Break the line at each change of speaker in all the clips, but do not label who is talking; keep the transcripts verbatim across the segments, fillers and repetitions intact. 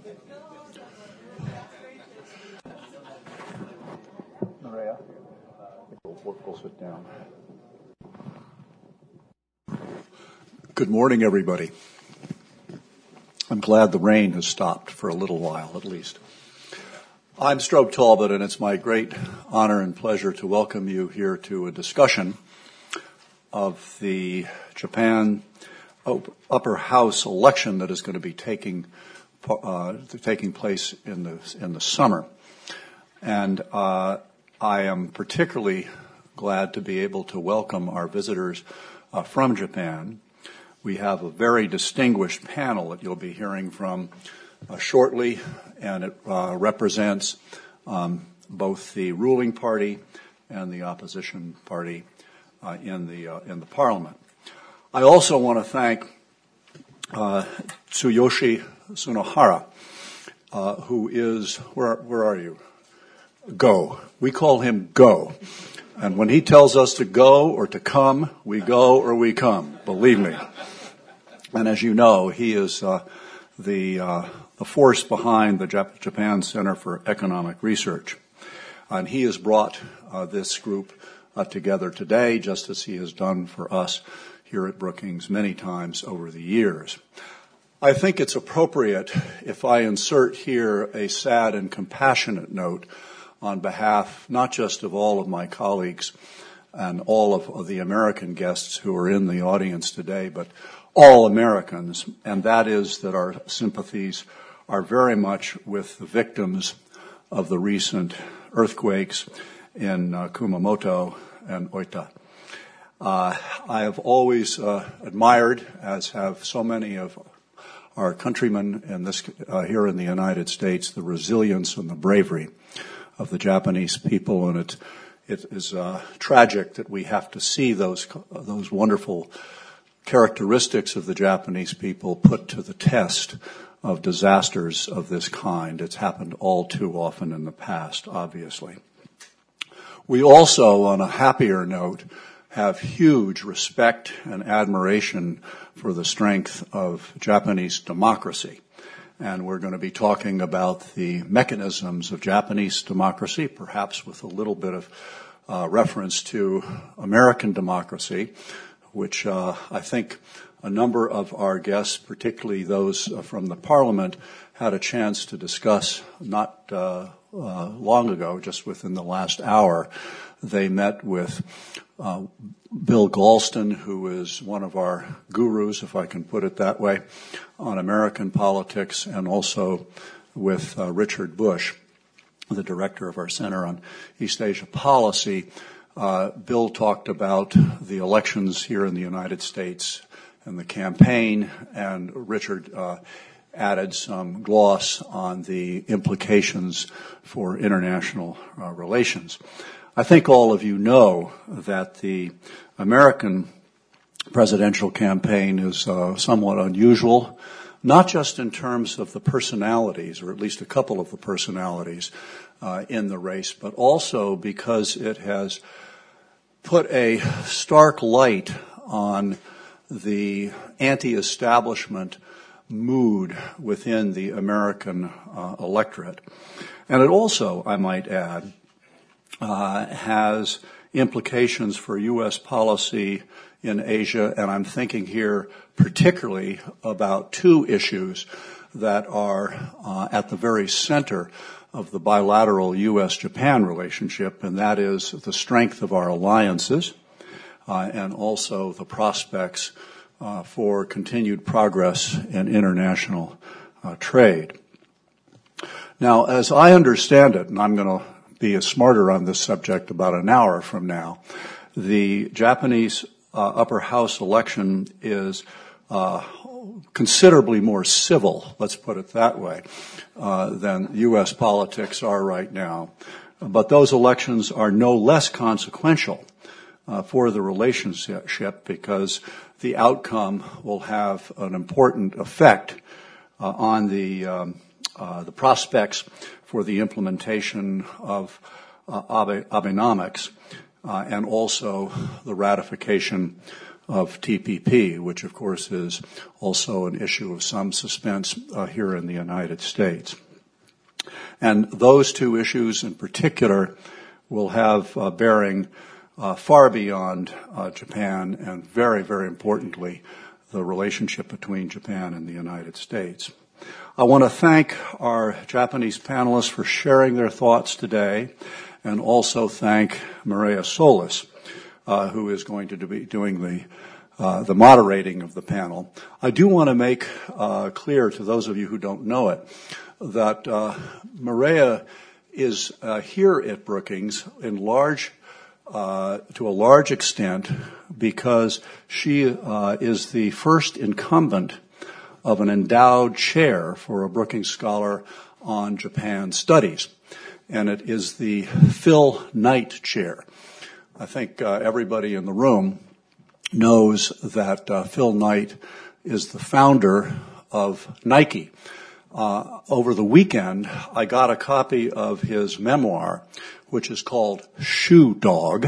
Maria, we'll, we'll sit down. Good morning, everybody. I'm glad the rain has stopped for a little while, at least. I'm Strobe Talbot, and it's my great honor and pleasure to welcome you here to a discussion of the Japan Upper House election that is going to be taking uh, taking place in the in the summer. And uh, I am particularly glad to be able to welcome our visitors uh, from Japan. We have a very distinguished panel that you'll be hearing from uh, shortly, and it uh, represents um, both the ruling party and the opposition party uh, in the uh, in the parliament. I also want to thank uh, Tsuyoshi Tsunohara, uh, who is where where are you? Go. We call him Go. And when he tells us to go or to come, we go or we come, believe me. And as you know, he is uh, the, uh, the force behind the Jap- Japan Center for Economic Research. And he has brought uh, this group uh, together today, just as he has done for us here at Brookings many times over the years. I think it's appropriate if I insert here a sad and compassionate note on behalf not just of all of my colleagues and all of, of the American guests who are in the audience today, but all Americans, and that is that our sympathies are very much with the victims of the recent earthquakes in uh, Kumamoto and Oita. Uh, I have always uh, admired, as have so many of our countrymen in this, uh, here in the United States, the resilience and the bravery of the Japanese people, and it it is uh, tragic that we have to see those those wonderful characteristics of the Japanese people put to the test of disasters of this kind. It's happened all too often in the past, obviously. We also, on a happier note, have huge respect and admiration for the strength of Japanese democracy. And we're going to be talking about the mechanisms of Japanese democracy, perhaps with a little bit of uh, reference to American democracy, which uh, I think a number of our guests, particularly those uh, from the Parliament, had a chance to discuss not uh, uh, long ago, just within the last hour. They met with uh, Bill Galston, who is one of our gurus, if I can put it that way, on American politics, and also with uh, Richard Bush, the director of our Center on East Asia Policy. Uh, Bill talked about the elections here in the United States and the campaign, and Richard uh, added some gloss on the implications for international uh, relations. I think all of you know that the American presidential campaign is uh, somewhat unusual, not just in terms of the personalities, or at least a couple of the personalities uh, in the race, but also because it has put a stark light on the anti-establishment mood within the American uh, electorate. And it also, I might add, uh, has implications for U S policy in Asia, and I'm thinking here particularly about two issues that are uh, at the very center of the bilateral U S Japan relationship, and that is the strength of our alliances uh, and also the prospects uh, for continued progress in international uh, trade. Now, as I understand it, and I'm going to be a smarter on this subject about an hour from now, the Japanese uh, upper house election is uh, considerably more civil, let's put it that way, uh, than U S politics are right now. But those elections are no less consequential uh, for the relationship because the outcome will have an important effect uh, on the um, uh, the prospects for the implementation of uh, Abe- Abenomics uh, and also the ratification of T P P, which of course is also an issue of some suspense uh, here in the United States. And those two issues in particular will have uh, bearing uh, far beyond uh, Japan and very, very importantly, the relationship between Japan and the United States. I want to thank our Japanese panelists for sharing their thoughts today, and also thank Mireya Solis, uh, who is going to be doing the uh, the moderating of the panel. I do want to make uh, clear to those of you who don't know it that uh, Mireya is uh, here at Brookings in large, uh, to a large extent, because she uh, is the first incumbent of an endowed chair for a Brookings Scholar on Japan Studies, and it is the Phil Knight Chair. I think uh, everybody in the room knows that uh, Phil Knight is the founder of Nike. Uh, over the weekend, I got a copy of his memoir, which is called Shoe Dog,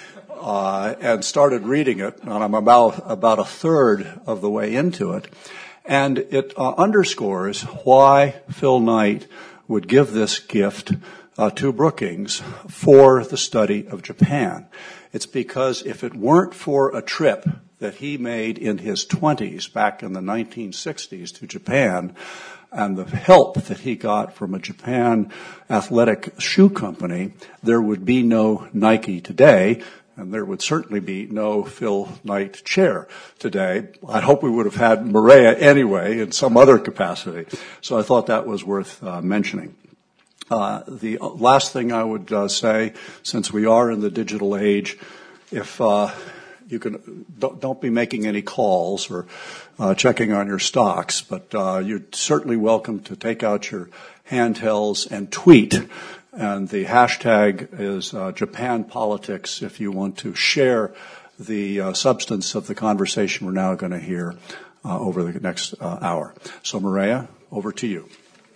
uh, and started reading it, and I'm about, about a third of the way into it. And it uh, underscores why Phil Knight would give this gift uh, to Brookings for the study of Japan. It's because if it weren't for a trip that he made in his twenties, back in the nineteen sixties, to Japan, and the help that he got from a Japan athletic shoe company, there would be no Nike today, and there would certainly be no Phil Knight chair today. I hope we would have had Mireya anyway in some other capacity. So I thought that was worth uh, mentioning. Uh, the last thing I would uh, say, since we are in the digital age, if uh, you can, don't, don't be making any calls or uh, checking on your stocks, but uh, you're certainly welcome to take out your handhelds and tweet. And the hashtag is uh, Japan Politics if you want to share the uh, substance of the conversation we're now going to hear uh, over the next uh, hour. So, Mireya, over to you.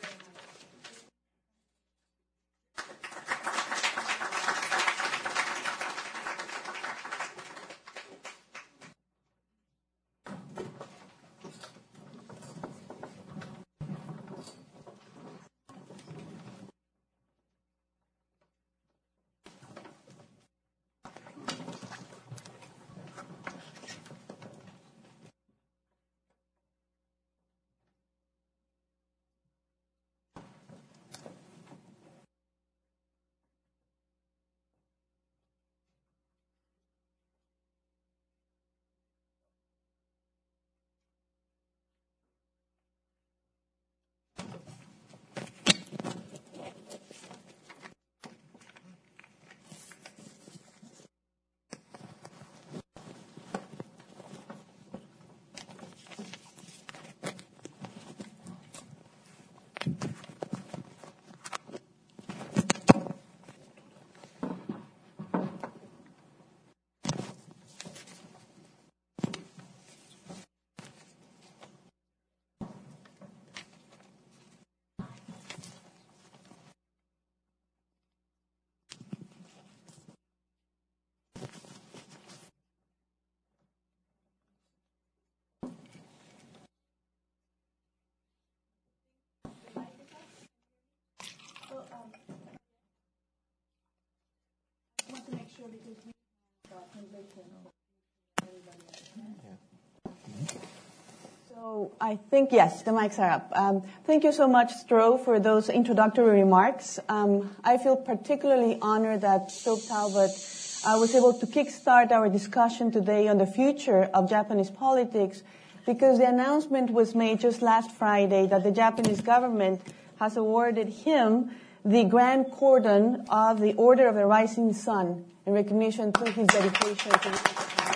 So I think, yes, the mics are up. Um, thank you so much, Stroh, for those introductory remarks. Um, I feel particularly honored that Stroh Talbott uh, was able to kickstart our discussion today on the future of Japanese politics, because the announcement was made just last Friday that the Japanese government has awarded him the Grand Cordon of the Order of the Rising Sun in recognition to his dedication to the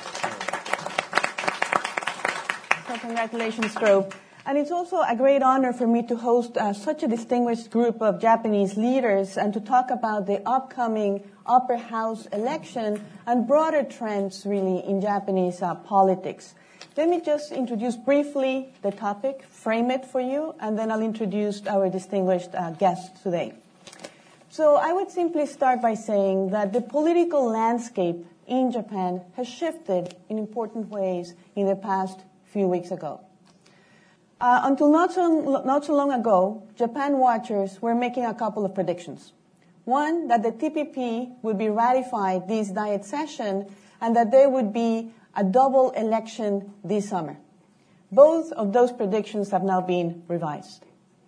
So congratulations, Stroh. And it's also a great honor for me to host uh, such a distinguished group of Japanese leaders and to talk about the upcoming upper house election and broader trends really in Japanese uh, politics. Let me just introduce briefly the topic, frame it for you, and then I'll introduce our distinguished uh, guests today. So I would simply start by saying that the political landscape in Japan has shifted in important ways in the past few weeks ago. Uh, until not so, not so long ago, Japan watchers were making a couple of predictions. One, that the T P P would be ratified this Diet session and that there would be a double election this summer. Both of those predictions have now been revised.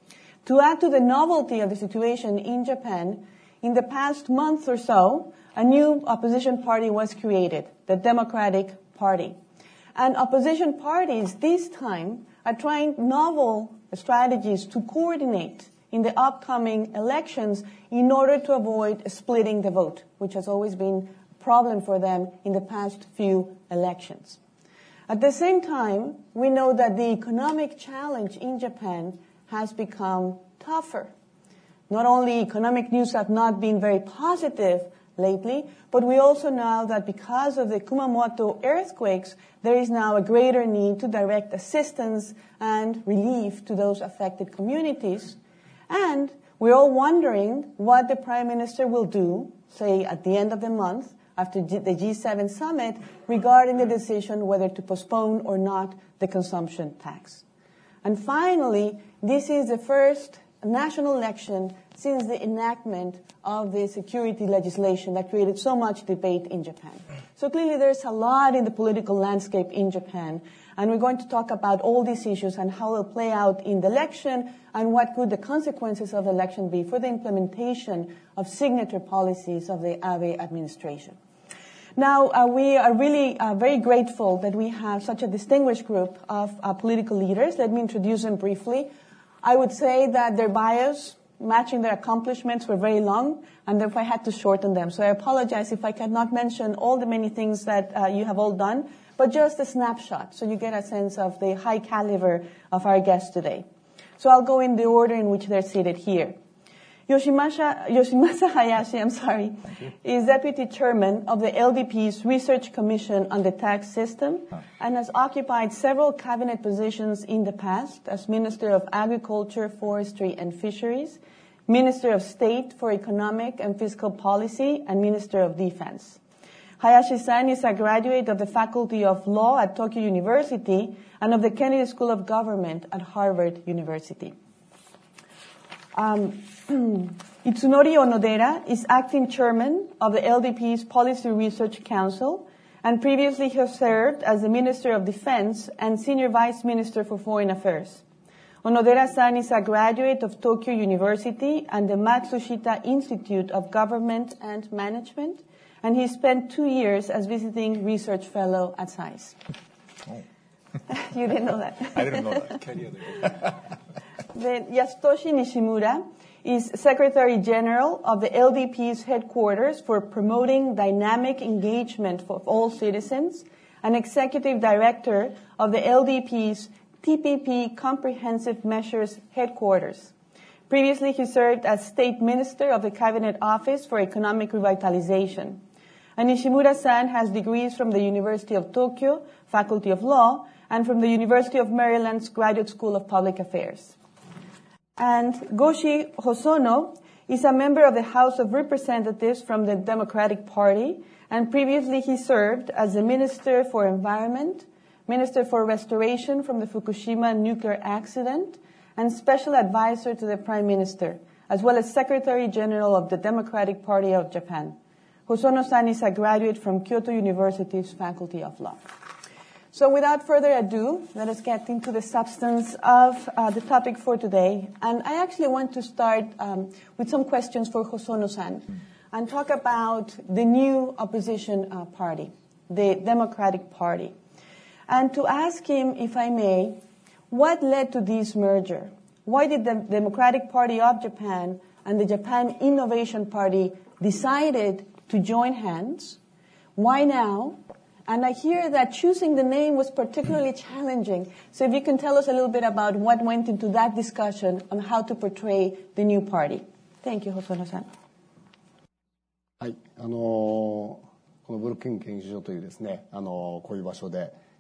To add to the novelty of the situation in Japan, in the past month or so, a new opposition party was created, the Democratic Party. And opposition parties this time are trying novel strategies to coordinate in the upcoming elections in order to avoid splitting the vote, which has always been a problem for them in the past few elections. At the same time, we know that the economic challenge in Japan has become tougher. Not only economic news have not been very positive lately, but we also know that because of the Kumamoto earthquakes, there is now a greater need to direct assistance and relief to those affected communities. And we're all wondering what the Prime Minister will do, say at the end of the month, after the G seven summit, regarding the decision whether to postpone or not the consumption tax. And finally, this is the first national election since the enactment of the security legislation that created so much debate in Japan. So clearly there's a lot in the political landscape in Japan, and we're going to talk about all these issues and how they'll play out in the election and what could the consequences of the election be for the implementation of signature policies of the Abe administration. Now, uh, we are really uh, very grateful that we have such a distinguished group of uh, political leaders. Let me introduce them briefly. I would say that their bios matching their accomplishments were very long, and therefore I had to shorten them. So I apologize if I cannot mention all the many things that uh, you have all done, but just a snapshot so you get a sense of the high caliber of our guests today. So I'll go in the order in which they're seated here. Yoshimasa, Yoshimasa Hayashi, I'm sorry, is Deputy Chairman of the L D P's Research Commission on the Tax System and has occupied several cabinet positions in the past as Minister of Agriculture, Forestry and Fisheries, Minister of State for Economic and Fiscal Policy, and Minister of Defense. Hayashi-san is a graduate of the Faculty of Law at Tokyo University and of the Kennedy School of Government at Harvard University. Um, Itsunori Onodera is acting chairman of the L D P's Policy Research Council and previously has served as the Minister of Defense and Senior Vice Minister for Foreign Affairs. Onodera-san is a graduate of Tokyo University and the Matsushita Institute of Government and Management, and he spent two years as visiting research fellow at S A I S. Oh. You didn't know that?
I didn't know that.
Then Yasutoshi Nishimura is Secretary General of the L D P's headquarters for promoting dynamic engagement for all citizens and Executive Director of the L D P's T P P Comprehensive Measures headquarters. Previously, he served as State Minister of the Cabinet Office for Economic Revitalization. And Nishimura-san has degrees from the University of Tokyo, Faculty of Law, and from the University of Maryland's Graduate School of Public Affairs. And Goshi Hosono is a member of the House of Representatives from the Democratic Party, and previously he served as the Minister for Environment, Minister for Restoration from the Fukushima nuclear accident, and Special Advisor to the Prime Minister, as well as Secretary General of the Democratic Party of Japan. Hosono-san is a graduate from Kyoto University's Faculty of Law. So without further ado, let us get into the substance of uh, the topic for today. And I actually want to start um, with some questions for Hosono-san and talk about the new opposition uh, party, the Democratic Party. And to ask him, if I may, what led to this merger? Why did the Democratic Party of Japan and the Japan Innovation Party decided to join hands? Why now? And I hear that choosing the name was particularly challenging. So if you can tell us a little bit about what went into that discussion on how to portray the new party. Thank you, Hosono-san.
はい、あのー、このブルックリン研究所というですね、あのー、こういう場所で、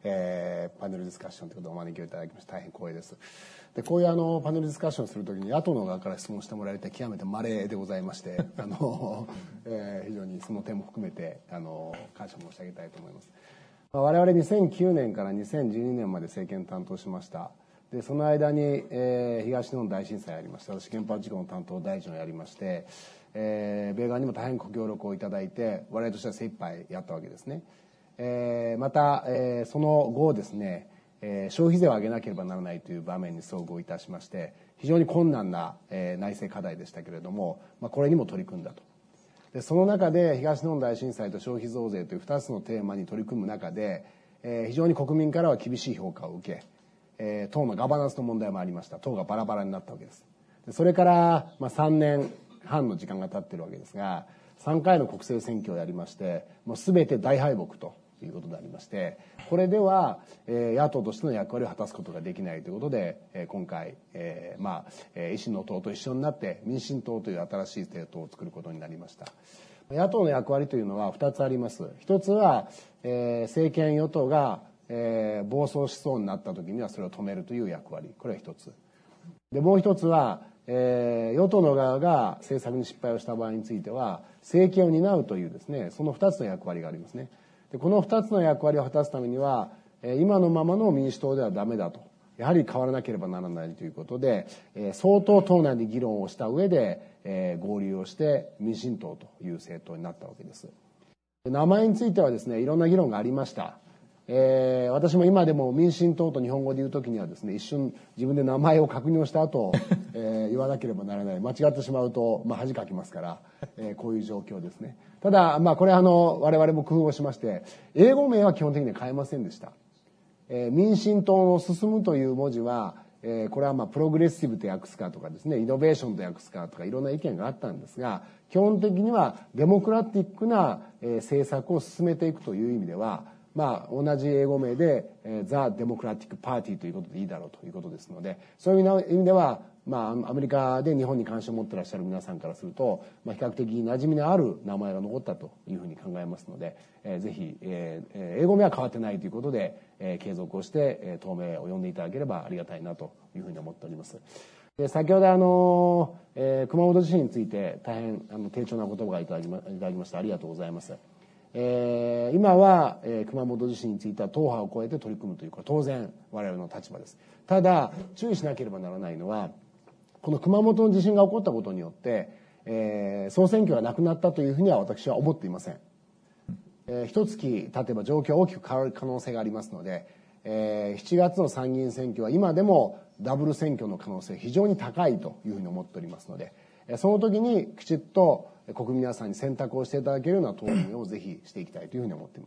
えー、パネルディスカッションということでお招きをいただきまして大変光栄です。でこういうあのパネルディスカッションするときに野党の側から質問してもらえて極めて稀でございましてあの、えー、非常にその点も含めてあの感謝申し上げたいと思います。我々にせんきゅうねんからにせんじゅうにねんまで政権担当しました。でその間に、えー、東日本大震災ありました。私原発事故の担当大臣をやりまして、えー、米側にも大変ご協力をいただいて我々としては精一杯やったわけですね。えー、また、えー、その後ですね、えー、消費税を上げなければならないという場面に遭遇いたしまして非常に困難な、えー、内政課題でしたけれども、まあ、これにも取り組んだと。でその中で東日本大震災と消費増税というふたつのテーマに取り組む中で、えー、非常に国民からは厳しい評価を受け、えー、党のガバナンスの問題もありました。党がバラバラになったわけです。でそれから、まあ、さんねんはんの時間が経っているわけですがさんかいの国政選挙をやりましてもう全て大敗北ということでありましてこれでは、えー、野党としての役割を果たすことができないということで、えー、今回、えーまあえー、維新の党と一緒になって民進党という新しい政党を作ることになりました。野党の役割というのはふたつあります。一つは、えー、政権与党が、えー、暴走しそうになった時にはそれを止めるという役割、これは一つでもう一つは、えー、与党の側が政策に失敗をした場合については政権を担うというですねそのふたつの役割がありますね。でこのふたつの役割を果たすためには、えー、今のままの民主党ではダメだとやはり変わらなければならないということで、えー、相当党内で議論をした上で、えー、合流をして民進党という政党になったわけです。名前についてはですねいろんな議論がありました。えー、私も今でも民進党と日本語で言うときにはですね一瞬自分で名前を確認をした後、えー、言わなければならない。間違ってしまうと、まあ、恥かきますから、えー、こういう状況ですね。ただ、まあ、これはあの我々も工夫をしまして英語名は基本的には変えませんでした。えー、民進党の進むという文字は、えー、これはまあプログレッシブと訳すかとかですねイノベーションと訳すかとかいろんな意見があったんですが基本的にはデモクラティックな、えー、政策を進めていくという意味ではまあ、同じ英語名で、えー、ザ・デモクラティック・パーティーということでいいだろうということですのでそういう意味では、まあ、アメリカで日本に関心を持っていらっしゃる皆さんからすると、まあ、比較的馴染みのある名前が残ったというふうに考えますので、えー、ぜひ、えー、英語名は変わってないということで、えー、継続をして、えー、党名を呼んでいただければありがたいなというふうに思っております。で先ほどあの、えー、熊本地震について大変あの丁重な言葉がいただきま、いただきましてありがとうございます。えー、今は、えー、熊本地震については党派を超えて取り組むというか当然我々の立場です。ただ注意しなければならないのはこの熊本の地震が起こったことによって、えー、総選挙がなくなったというふうには私は思っていません。えー、一月経てば状況は大きく変わる可能性がありますので、えー、しちがつの参議院選挙は今でもダブル選挙の可能性非常に高いというふうに思っておりますのでその時にきちっと国民皆さんに選択をしていただけるような討論をぜひしていきたいというふうに思っています。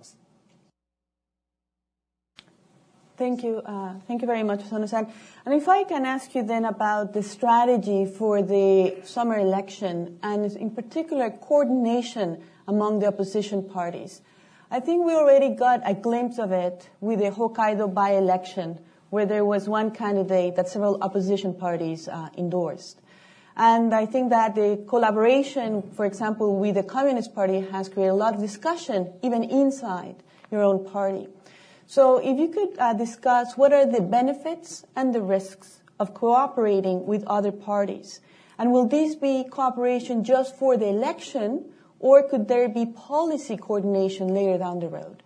Thank you. Uh, thank you very much, Sono-san. And if I can ask you then about the strategy for the summer election and in particular coordination among the opposition parties. I think we already got a glimpse of it with the Hokkaido by-election where there was one candidate that several opposition parties uh, endorsed. And I think that the collaboration, for example, with the Communist Party has created a lot of discussion, even inside your own party. So if you could uh, discuss what are the benefits and the risks of cooperating with other parties. And will this be cooperation just for the election, or could there be policy coordination later down the road?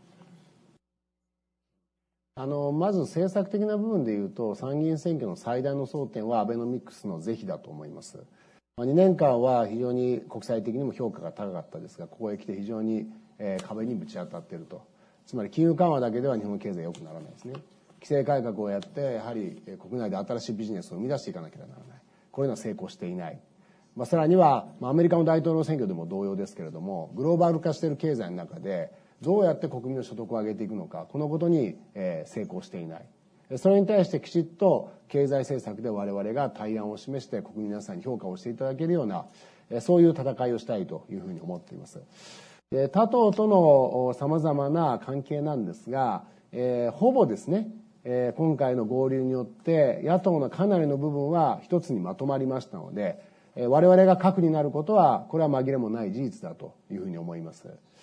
あのまず政策的な部分でいうと参議院選挙の最大の争点はアベノミクスの是非だと思います。にねんかんは非常に国際的にも評価が高かったですがここへ来て非常に、えー、壁にぶち当たっていると。つまり金融緩和だけでは日本経済良くならないですね。規制改革をやってやはり国内で新しいビジネスを生み出していかなければならない。こういうのは成功していない。まあ、さらには、まあ、アメリカの大統領選挙でも同様ですけれどもグローバル化している経済の中でどうやって国民の所得を上げていくのかこのことに、えー、成功していない。それに対してきちっと経済政策で我々が対案を示して国民の皆さんに評価をしていただけるようなそういう戦いをしたいというふうに思っています。で他党とのさまざまな関係なんですが、えー、ほぼですね、えー、今回の合流によって野党のかなりの部分は一つにまとまりましたので、えー、我々が核になることはこれは紛れもない事実だというふうに思います。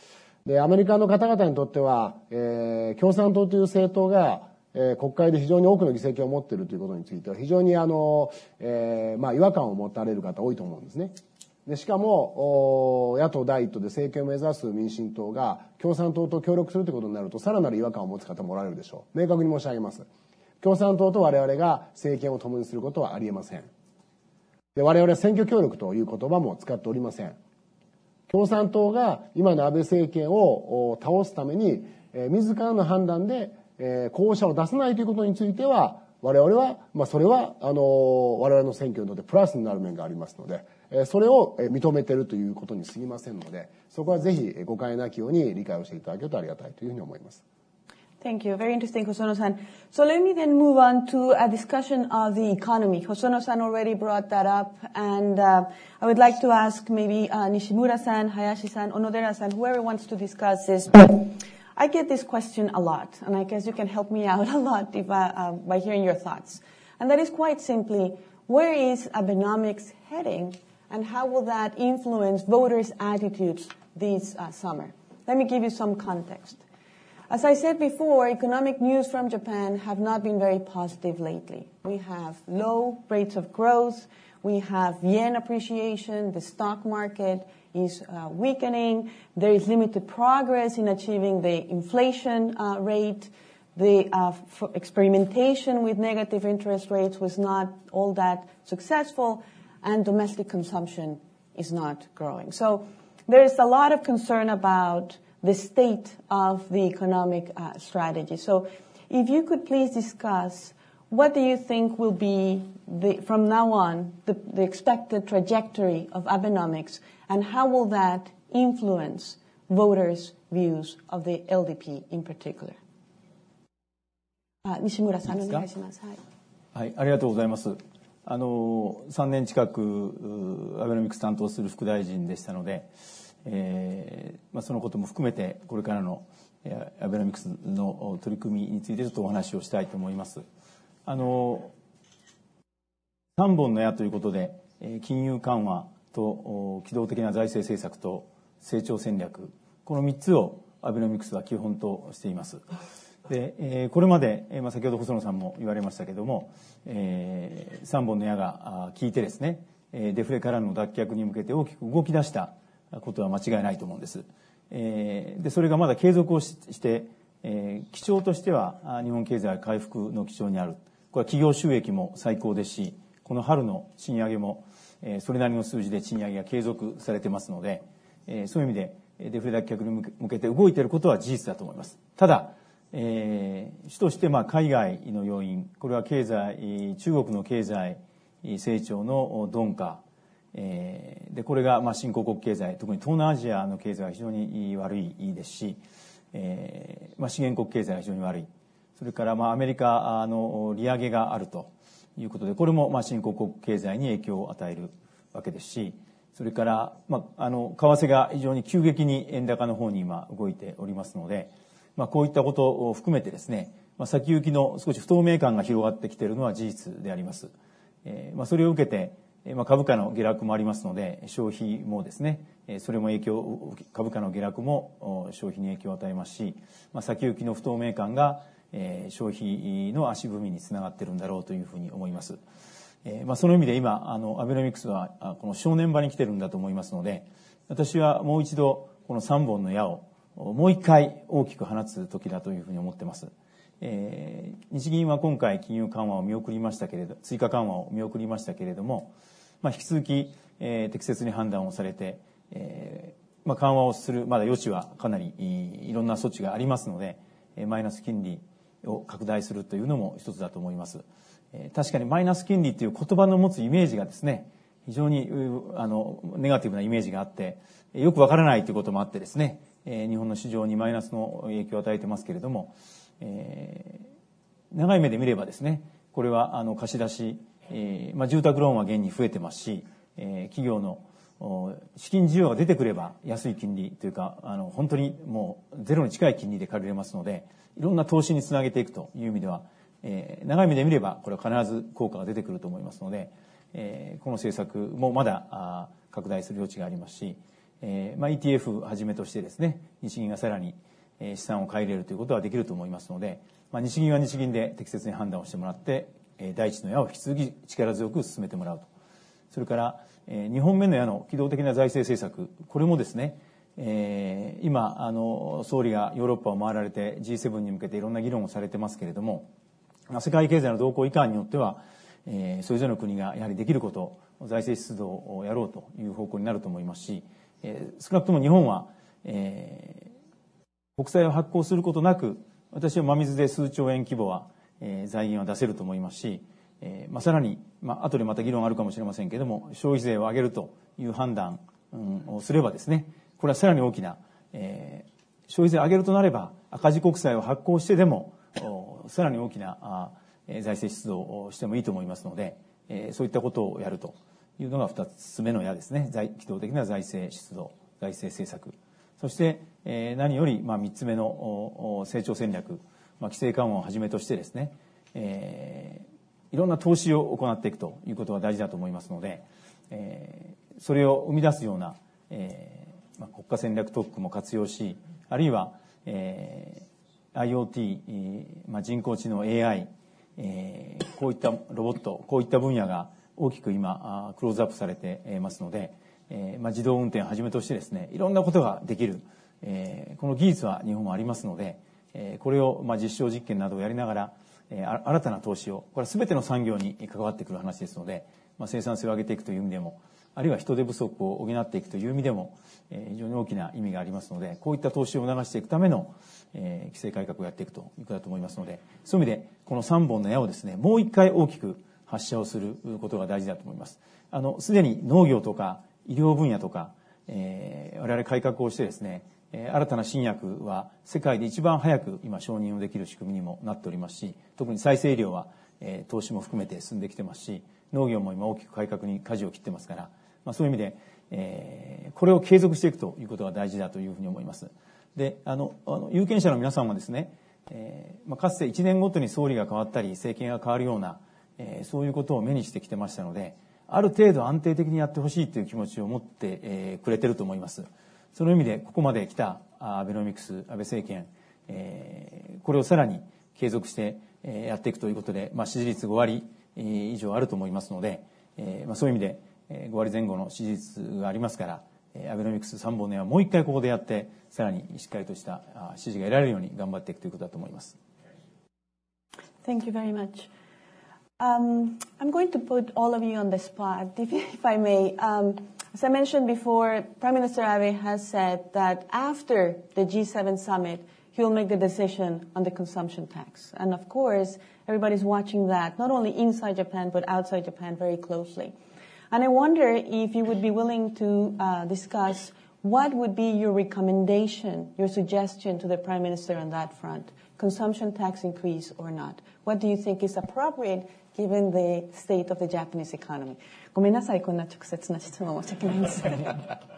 で、アメリカの方々にとっては、えー、共産党という政党が、えー、国会で非常に多くの議席を持っているということについては非常にあの、えー、まあ違和感を持たれる方多いと思うんですね。で、しかも、野党第一党で政権を目指す民進党が共産党と協力するということになると、さらなる違和感を持つ方もおられるでしょう。明確に申し上げます。共産党と我々が政権を共にすることはありえません。で、我々は選挙協力という言葉も使っておりません。共産党が今の安倍政権を倒すために、えー、自らの判断で、えー、候補者を出さないということについては、我々は、まあ、それは、あのー、我々の選挙にとってプラスになる面がありますので、えー、それを認めているということに過ぎませんので、そこはぜひ誤解なきように理解をしていただけるとありがたいというふうに思います。
Thank you. Very interesting, Hosono-san. So let me then move on to a discussion of the economy. Hosono-san already brought that up, and uh, I would like to ask maybe uh, Nishimura-san, Hayashi-san, Onodera-san, whoever wants to discuss this. But I get this question a lot, and I guess you can help me out a lot if, uh, uh, by hearing your thoughts. And that is quite simply, where is Abenomics heading, and how will that influence voters' attitudes this uh, summer? Let me give you some context. As I said before, economic news from Japan have not been very positive lately. We have low rates of growth, we have yen appreciation, the stock market is uh, weakening, there is limited progress in achieving the inflation uh, rate, the uh, f- experimentation with negative interest rates was not all that successful, and domestic consumption is not growing. So there is a lot of concern about the state of the economic uh, strategy. So if you could please discuss what do you think will be, the, from now on, the, the expected trajectory of Abenomics, and how will that influence voters' views of the L D P in particular? Uh, 西村さん、お願いします。はい、
はい、ありがとうございます。あの、さんねん近くアベノミクス担当する副大臣でしたので、えーまあ、そのことも含めてこれからの、えー、アベノミクスの取り組みについてちょっとお話をしたいと思います。あのさんぼんの矢ということで、えー、金融緩和と機動的な財政政策と成長戦略、このみっつをアベノミクスは基本としています。で、えー、これまで、えーまあ、先ほど細野さんも言われましたけれども、えー、さんぼんの矢が効いてですね、デフレからの脱却に向けて大きく動き出したことは間違いないと思うんです。えー、でそれがまだ継続を し, して、えー、基調としては日本経済回復の基調にある。これは企業収益も最高ですし、この春の賃上げも、えー、それなりの数字で賃上げが継続されてますので、えー、そういう意味でデフレ脱却に向けて動いていることは事実だと思います。ただ、えー、主としてまあ海外の要因、これは経済、中国の経済成長の鈍化、えー、でこれがまあ新興国経済、特に東南アジアの経済が非常に悪いですし、えーまあ、資源国経済が非常に悪い。それからまあアメリカの利上げがあるということで、これもまあ新興国経済に影響を与えるわけですし、それからまああの為替が非常に急激に円高の方に今動いておりますので、まあ、こういったことを含めてですね、まあ、先行きの少し不透明感が広がってきているのは事実であります。えーまあ、それを受けて、まあ、株価の下落もありますので、消費もですね、それも影響、株価の下落も消費に影響を与えますし、まあ、先行きの不透明感が、えー、消費の足踏みにつながっているんだろうというふうに思います。えーまあ、その意味で今あのアベノミクスはこの正念場に来てるんだと思いますので、私はもう一度このさんぼんの矢をもう一回大きく放つ時だというふうに思っています。えー、日銀は今回金融緩和を見送りましたけれど、追加緩和を見送りましたけれども、まあ、引き続き、えー、適切に判断をされて、えーまあ、緩和をするまだ余地はかなり い, いろんな措置がありますので、マイナス金利を拡大するというのも一つだと思います。えー、確かにマイナス金利という言葉の持つイメージがですね、非常にあのネガティブなイメージがあってよくわからないということもあってですね、えー、日本の市場にマイナスの影響を与えてますけれども、えー、長い目で見ればですね、これはあの貸し出し、えーまあ、住宅ローンは現に増えてますし、えー、企業の資金需要が出てくれば安い金利というか、あの本当にもうゼロに近い金利で借りれますので、いろんな投資につなげていくという意味では、えー、長い目で見ればこれは必ず効果が出てくると思いますので、えー、この政策もまだあ拡大する余地がありますし、 えーまあ、イーティーエフ はじめとしてですね、日銀がさらに資産を買い入れるということはできると思いますので、まあ、日銀は日銀で適切に判断をしてもらって、第一の矢を引き続き力強く進めてもらうと。それからにほんめの矢の機動的な財政政策、これもですね、えー、今あの総理がヨーロッパを回られて ジーセブン に向けていろんな議論をされてますけれども、世界経済の動向いかんによっては、えー、それぞれの国がやはりできること、財政出動をやろうという方向になると思いますし、えー、少なくとも日本は、えー、国債を発行することなく、私は真水で数兆円規模は、えー、財源は出せると思いますし、えーまあ、さらに、まあ後でまた議論あるかもしれませんけれども、消費税を上げるという判断、うん、をすればですね、これはさらに大きな、えー、消費税を上げるとなれば赤字国債を発行してでもさらに大きなあ、えー、財政出動をしてもいいと思いますので、えー、そういったことをやるというのが二つ目の矢ですね。機動的な財政出動、財政政策。そして、えー、何より、まあ、三つ目の成長戦略、まあ、規制緩和をはじめとしてですね、えー、いろんな投資を行っていくということが大事だと思いますので、えー、それを生み出すような、えーまあ、国家戦略特区も活用し、あるいは、えー、アイオーティー、まあ、人工知能 エーアイ、えー、こういったロボット、こういった分野が大きく今クローズアップされてますので、えーまあ、自動運転をはじめとしてですね、いろんなことができる、えー、この技術は日本はありますので、えー、これをまあ実証実験などをやりながら、えー、新たな投資を、これは全ての産業に関わってくる話ですので、まあ、生産性を上げていくという意味でも、あるいは人手不足を補っていくという意味でも、えー、非常に大きな意味がありますので、こういった投資を促していくための、えー、規制改革をやっていくということだと思いますので、そういう意味でこのさんぼんの矢をですね、もう一回大きく発射をすることが大事だと思います。あのすでに農業とか医療分野とか、えー、我々改革をしてですね、えー、新たな新薬は世界で一番早く今承認をできる仕組みにもなっておりますし、特に再生医療は、えー、投資も含めて進んできてますし、農業も今大きく改革に舵を切ってますから、まあ、そういう意味で、えー、これを継続していくということが大事だというふうに思います。で、あの、あの有権者の皆さんはですね、えーまあ、かつていちねんごとに総理が変わったり政権が変わるような、えー、そういうことを目にしてきてましたので、ある程度安定的にやってほしいという気持ちを持って、えー、くれてると思います。その意味でここまで来たアベノミクス、安倍政権、えー、これをさらに継続して、えー、やっていくということで、まあ、支持率ごわり以上あると思いますので、えーまあ、そういう意味で、えー、ごわりぜん後の支持率がありますから、えー、アベノミクスさんぼんの矢はもう一回ここでやって、さらにしっかりとした支持が得られるように頑張っていくということだと思います。
Thank you very much. Um, I'm going to put all of you on the spot, if, if I may. Um, as I mentioned before, Prime Minister Abe has said that after the G seven summit, he will make the decision on the consumption tax. And of course, everybody's watching that, not only inside Japan, but outside Japan very closely. And I wonder if you would be willing to uh, discuss what would be your recommendation, your suggestion to the Prime Minister on that front, consumption tax increase or not? What do you think is appropriate given the state of the Japanese economy? ごめんなさい、こんな直接な質問をしてきないんですけど。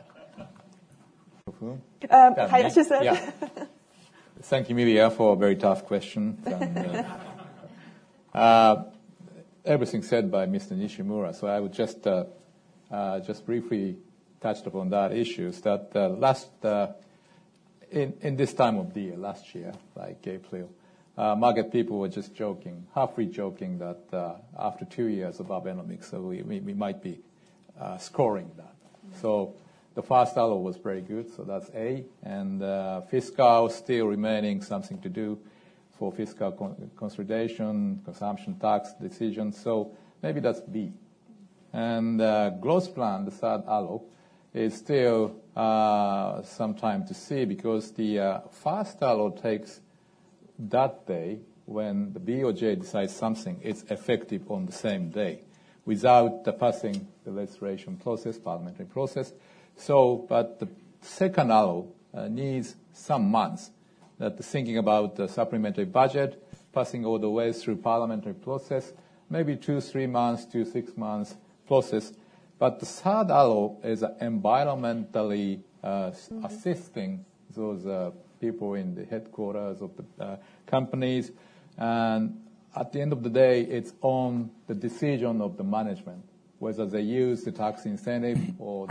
um, Hayashi-san. Yeah. Thank you, Miria, for a very tough question. And, uh, uh, everything said by Mister Nishimura, so I would just uh, uh, just briefly touch upon that issue. Is that uh, last uh, in in this time of the year, last year, like April, uh, market people were just joking, halfway joking that uh, after two years of Abenomics, so we, we we might be uh, scoring that. Mm-hmm. So. The first allo was very good, so that's A. And uh, fiscal still remaining something to do for fiscal con- consolidation, consumption tax decisions. So maybe that's B. And uh, growth plan, the third allo, is still uh, some time to see because the uh, first allo takes that day when the B O J decides something, it's effective on the same day without uh, passing the legislation process, parliamentary process. So, but the second allo uh, needs some months. That thinking about the supplementary budget, passing all the way through parliamentary process, maybe two, three months, two, six months process. But the third allo is uh, environmentally uh, mm-hmm. assisting those uh, people in the headquarters of the uh, companies. And at the end of the day, it's on the decision of the management, whether they use the tax incentive or the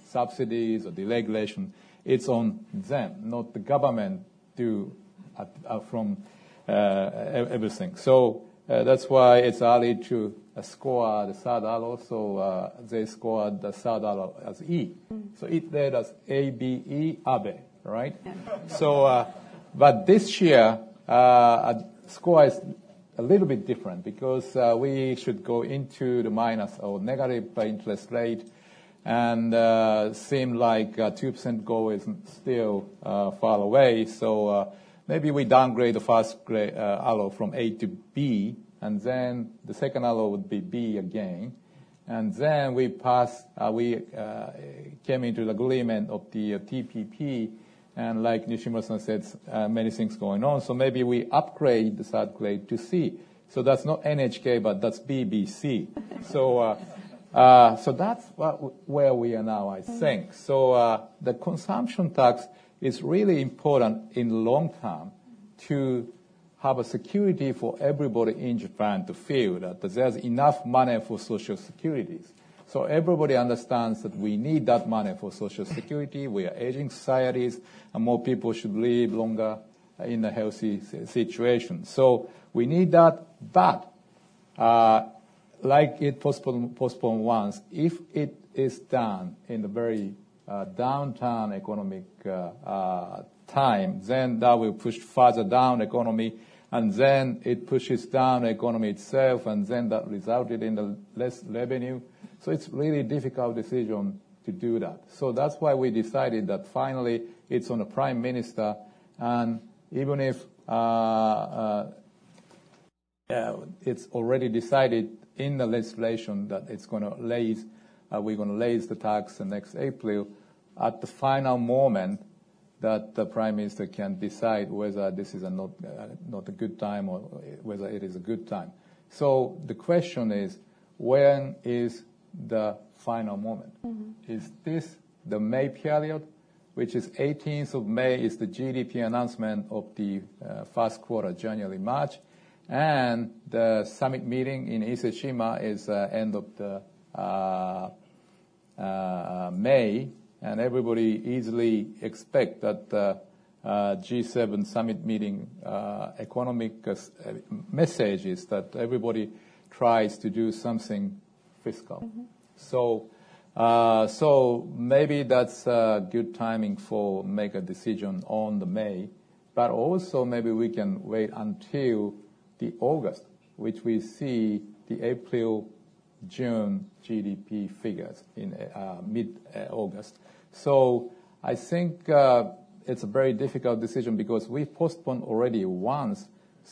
subsidies or deregulation. It's on them, not the government do uh, uh, from uh, everything. So uh, that's why it's early to uh, score the third arrow. So uh, they scored the third arrow as E. Mm. So it read as A, B, E, Abe, right? Yeah. So, uh, but this year, uh, score is a little bit different because uh, we should go into the minus or negative interest rate, and uh, seem like uh, two percent goal is still uh, far away. So uh, maybe we downgrade the first grade, uh, arrow from A to B, and then the second arrow would be B again. And then we pass, uh, we uh, came into the agreement of the uh, T P P, and like Nishimura-san said, uh, many things going on. So maybe we upgrade the third grade to C. So that's not N H K, but that's B B C. So uh, uh, so that's what, where we are now, I think. So uh, the consumption tax is really important in the long term to have a security for everybody in Japan to feel that there's enough money for social securities. So everybody understands that we need that money for social security. We are aging societies, and more people should live longer in a healthy situation. So we need that, but uh, like it postponed, postponed once, if it is done in a very uh, downturn economic uh, uh, time, then that will push further down economy, and then it pushes down the economy itself, and then that resulted in the less revenue. So it's really difficult decision to do that. So that's why we decided that finally it's on the Prime Minister, and even if uh, uh, uh, it's already decided in the legislation that it's going to raise, uh, we're going to raise the tax next April, at the final moment that the Prime Minister can decide whether this is a not, uh, not a good time or whether it is a good time. So the question is, when is the final moment? Mm-hmm. Is this the May period, which is eighteenth of May is the G D P announcement of the uh, first quarter, January, March, and the summit meeting in Ise-Shima is uh, end of the uh, uh, May, and everybody easily expect that the uh, G seven summit meeting uh, economic uh, message is that everybody tries to do something fiscal. Mm-hmm. So, uh, so maybe that's a good timing for make a decision on the May, but also maybe we can wait until the August, which we see the April, June G D P figures in uh, mid-August. So I think uh, it's a very difficult decision because we postponed already once.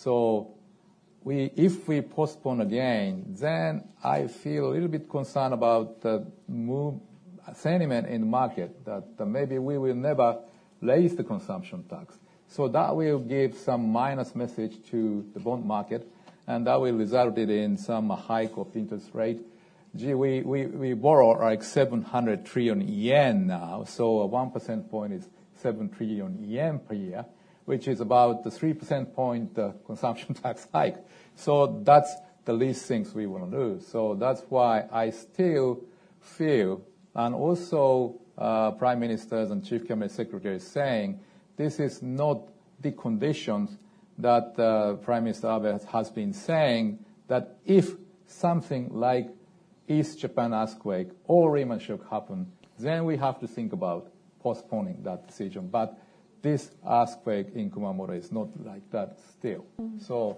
So we, if we postpone again, then I feel a little bit concerned about the move, sentiment in the market that uh, maybe we will never raise the consumption tax. So that will give some minus message to the bond market, and that will result in some hike of interest rate. Gee, we, we, we borrow like seven hundred trillion yen now, so a one percent point is seven trillion yen per year, which is about the three percent point uh, consumption tax hike. So that's the least things we want to do. So that's why I still feel, and also uh, prime ministers and chief cabinet secretaries saying, this is not the conditions that uh, Prime Minister Abe has been saying, that if something like East Japan earthquake or Lehman shock happen, then we have to think about postponing that decision. But this earthquake in Kumamoto is not like that still. Mm-hmm. So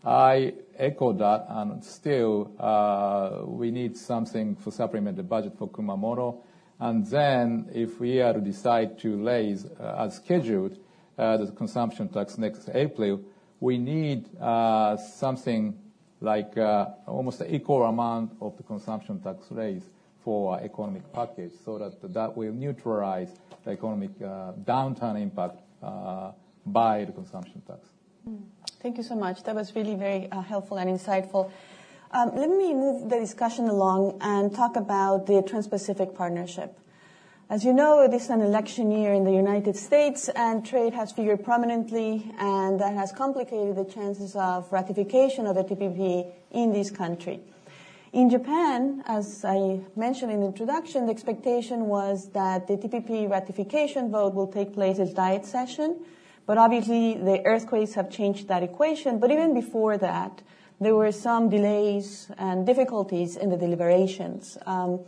I echo that, and still uh, we need something for supplement the budget for Kumamoto. And then if we are to decide to raise, uh, as scheduled, uh, the consumption tax next April, we need uh, something like uh, almost an equal amount of the consumption tax raise for our economic package, so that that will neutralize the economic uh, downturn impact uh, by the consumption tax.
Mm. Thank you so much. That was really very uh, helpful and insightful. Um, let me move the discussion along and talk about the Trans-Pacific Partnership. As you know, this is an election year in the United States, and trade has figured prominently, and that has complicated the chances of ratification of the T P P in this country. In Japan, as I mentioned in the introduction, the expectation was that the T P P ratification vote will take place as diet session, but obviously the earthquakes have changed that equation. But even before that, there were some delays and difficulties in the deliberations. Um,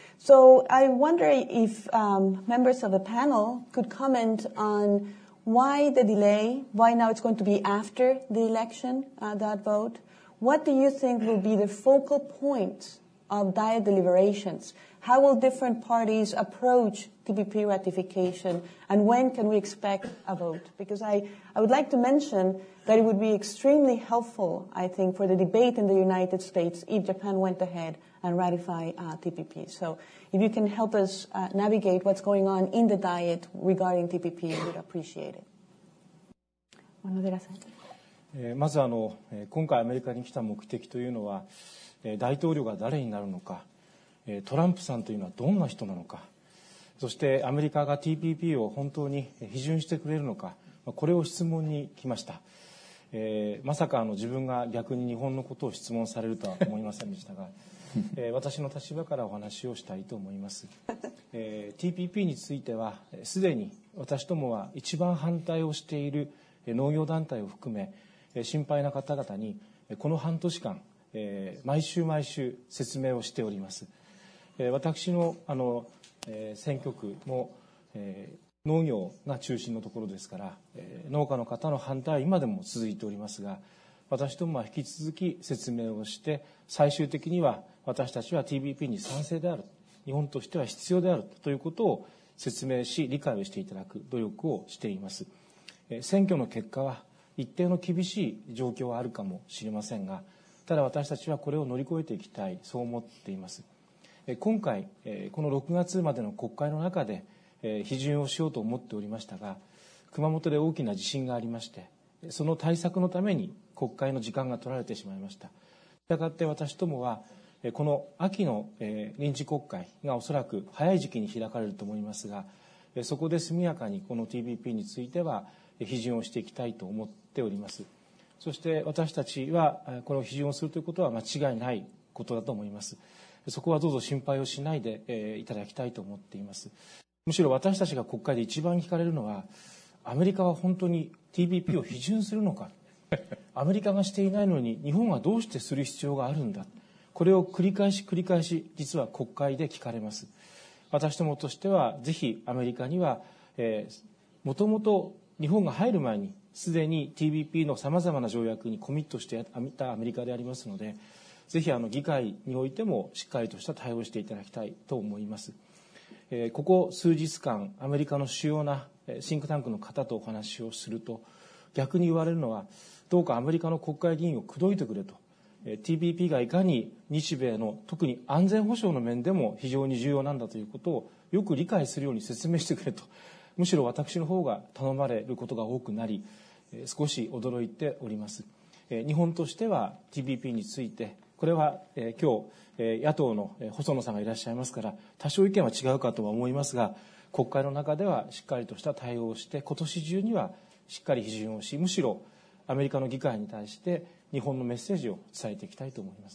so I wonder if um, members of the panel could comment on why the delay, why now it's going to be after the election, uh, that vote. What do you think will be the focal point of diet deliberations? How will different parties approach T P P ratification, and when can we expect a vote? Because I, I would like to mention that it would be extremely helpful, I think, for the debate in the United States if Japan went ahead and ratified uh, T P P. So if you can help us uh, navigate what's going on in the diet regarding T P P, we would appreciate it. 小野寺さん。
えー、まずあの今回アメリカに来た目的というのは、大統領が誰になるのか、トランプさんというのはどんな人なのか、そしてアメリカが ティーピーピー を本当に批准してくれるのか、これを質問に来ました。えー、まさかあの自分が逆に日本のことを質問されるとは思いませんでしたが、えー、私の立場からお話をしたいと思います。えー、ティーピーピー についてはすでに私どもは一番反対をしている農業団体を含め心配な方々にこの半年間毎週毎週説明をしております。私のあの選挙区も農業が中心のところですから農家の方の反対は今でも続いておりますが、私どもは引き続き説明をして最終的には私たちは ティーピーピー に賛成である、日本としては必要であるということを説明し理解をしていただく努力をしています。選挙の結果は一定の厳しい状況はあるかもしれませんが、ただ私たちはこれを乗り越えていきたい、そう思っています。今回このろくがつまでの国会の中で批准をしようと思っておりましたが、熊本で大きな地震がありまして、その対策のために国会の時間が取られてしまいました。したがって私どもはこの秋の臨時国会がおそらく早い時期に開かれると思いますが、そこで速やかにこの ティーピーピー については批准をしていきたいと思っております。そして私たちはこの批准をするということは間違いないことだと思います。そこはどうぞ心配をしないでいただきたいと思っています。むしろ私たちが国会で一番聞かれるのは、アメリカは本当に ティーピーピー を批准するのか、アメリカがしていないのに日本はどうしてする必要があるんだ、これを繰り返し繰り返し実は国会で聞かれます。私どもとしてはぜひアメリカにはもともと日本が入る前にすでに ティーピーピー のさまざまな条約にコミットしていたアメリカでありますので、ぜひあの議会においてもしっかりとした対応をしていただきたいと思います。えー、ここ数日間アメリカの主要なシンクタンクの方とお話をすると、逆に言われるのは、どうかアメリカの国会議員を口説いてくれと、 ティーピーピー がいかに日米の特に安全保障の面でも非常に重要なんだということをよく理解するように説明してくれと、むしろ私の方が頼まれることが多くなり、少し驚いております。日本としては ティーピーピー について、これは今日野党の細野さんがいらっしゃいますから多少意見は違うかとは思いますが、国会の中ではしっかりとした対応をして、今年中にはしっかり批准をし、むしろアメリカの議会に対して日本のメッセージを伝えていきたいと思います。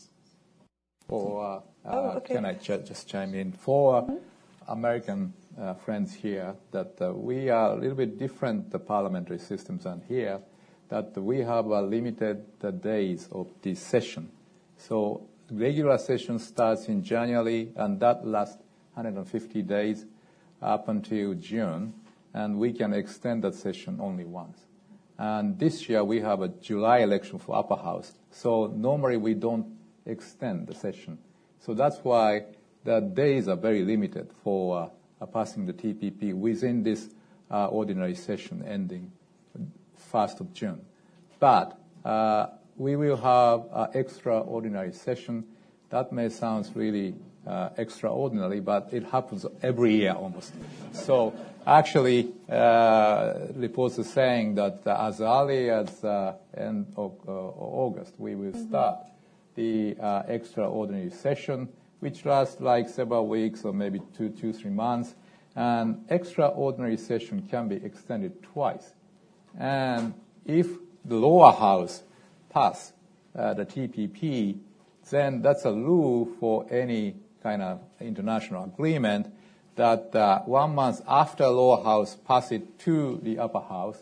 For, uh, uh, oh, okay. Can I ch- just chime in? For uh, American uh, friends here, that uh, we are a little bit different the parliamentary systems than here, that we have uh, limited the days of this session. So regular session starts in January, and that lasts one hundred fifty days up until June, and we can extend that session only once. And this year we have a July election for upper house, so normally we don't extend the session. So that's why the days are very limited for uh, passing the T P P within this uh, ordinary session ending first of June. But uh, we will have an extraordinary session. That may sound really uh, extraordinary, but it happens every year almost. So actually, uh, reports are saying that uh, as early as uh, end of uh, August, we will start the uh, extraordinary session, which lasts like several weeks or maybe two, two, three months. And extraordinary session can be extended twice. And if the lower house pass uh, the T P P, then that's a rule for any kind of international agreement that uh, one month after lower house pass it to the upper house,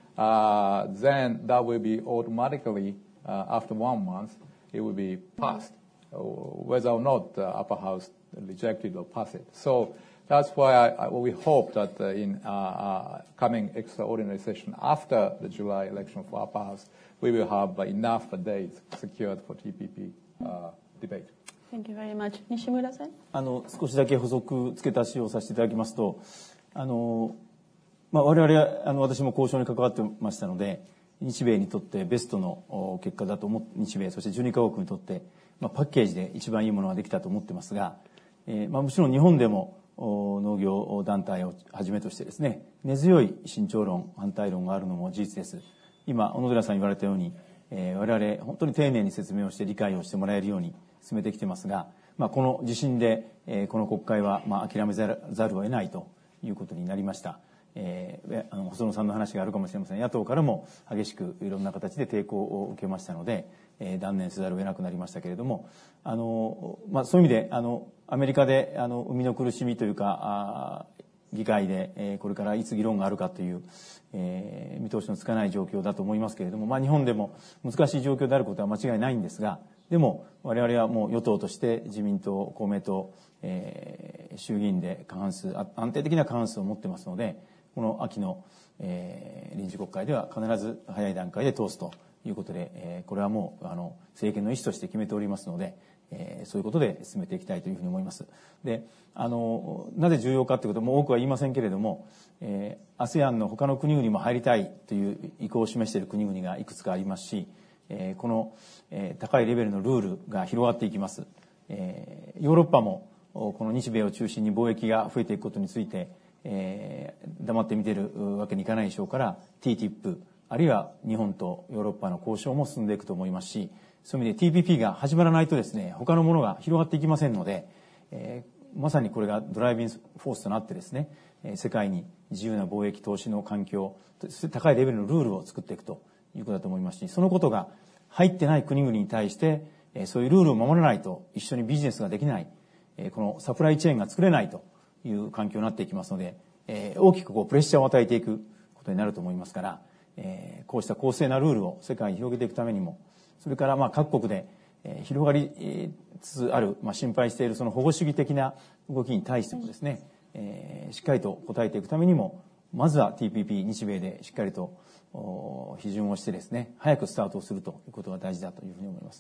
uh, then that will be automatically, uh, after one month, it will be passed, whether or not the upper house rejected or pass it. So that's why I, I, we hope that uh, in uh, uh, coming extraordinary session after the July election for upper house, we will have uh, enough days secured for T P P uh, debate.
Thank you very much. 西村さん。
あの少しだけ補足付け足しをさせていただきますと、あのまあ我々はあの私も交渉に関わってましたので、日米にとってベストの結果だと思って日米そしてじゅうにカ国にとって、まあ、パッケージで一番いいものができたと思ってますが、えーまあ、もちろん日本でも農業団体をはじめとしてですね、根強い慎重論反対論があるのも事実です。今小野寺さん言われたように、えー、我々本当に丁寧に説明をして理解をしてもらえるように進めてきてますが、まあ、この地震で、えー、この国会はまあ諦めざるを得ないということになりました。えー、あの細野さんの話があるかもしれません。野党からも激しくいろんな形で抵抗を受けましたので、えー、断念せざるを得なくなりましたけれども、あの、まあ、そういう意味であのアメリカであの生みの苦しみというかあ議会で、えー、これからいつ議論があるかという、えー、見通しのつかない状況だと思いますけれども、まあ、日本でも難しい状況であることは間違いないんですが、でも我々はもう与党として自民党公明党、えー、衆議院で過半数安定的な過半数を持ってますので、この秋の、えー、臨時国会では必ず早い段階で通すということで、えー、これはもうあの政権の意思として決めておりますので、えー、そういうことで進めていきたいというふうに思います。で、あのなぜ重要かということも多くは言いませんけれども、えー、アセアン の他の国々も入りたいという意向を示している国々がいくつかありますし、えー、この、えー、高いレベルのルールが広がっていきます。えー、ヨーロッパもこの日米を中心に貿易が増えていくことについて、えー、黙って見てるわけにいかないでしょうから ティーティップ あるいは日本とヨーロッパの交渉も進んでいくと思いますし、そういう意味で ティーピーピー が始まらないとですね、他のものが広がっていきませんので、えー、まさにこれがドライビングフォースとなってですね、世界に自由な貿易投資の環境、高いレベルのルールを作っていくということだと思いますし、そのことが入ってない国々に対してそういうルールを守らないと一緒にビジネスができない、このサプライチェーンが作れないという環境になっていきますので、えー、大きくこうプレッシャーを与えていくことになると思いますから、えー、こうした公正なルールを世界に広げていくためにも、それからまあ各国で、えー、広がりつつある、まあ、心配しているその保護主義的な動きに対してもですね、えー、しっかりと応えていくためにも、まずは ティーピーピー 日米でしっかりと批准をしてですね、早くスタートをするということが大事だというふうに思います。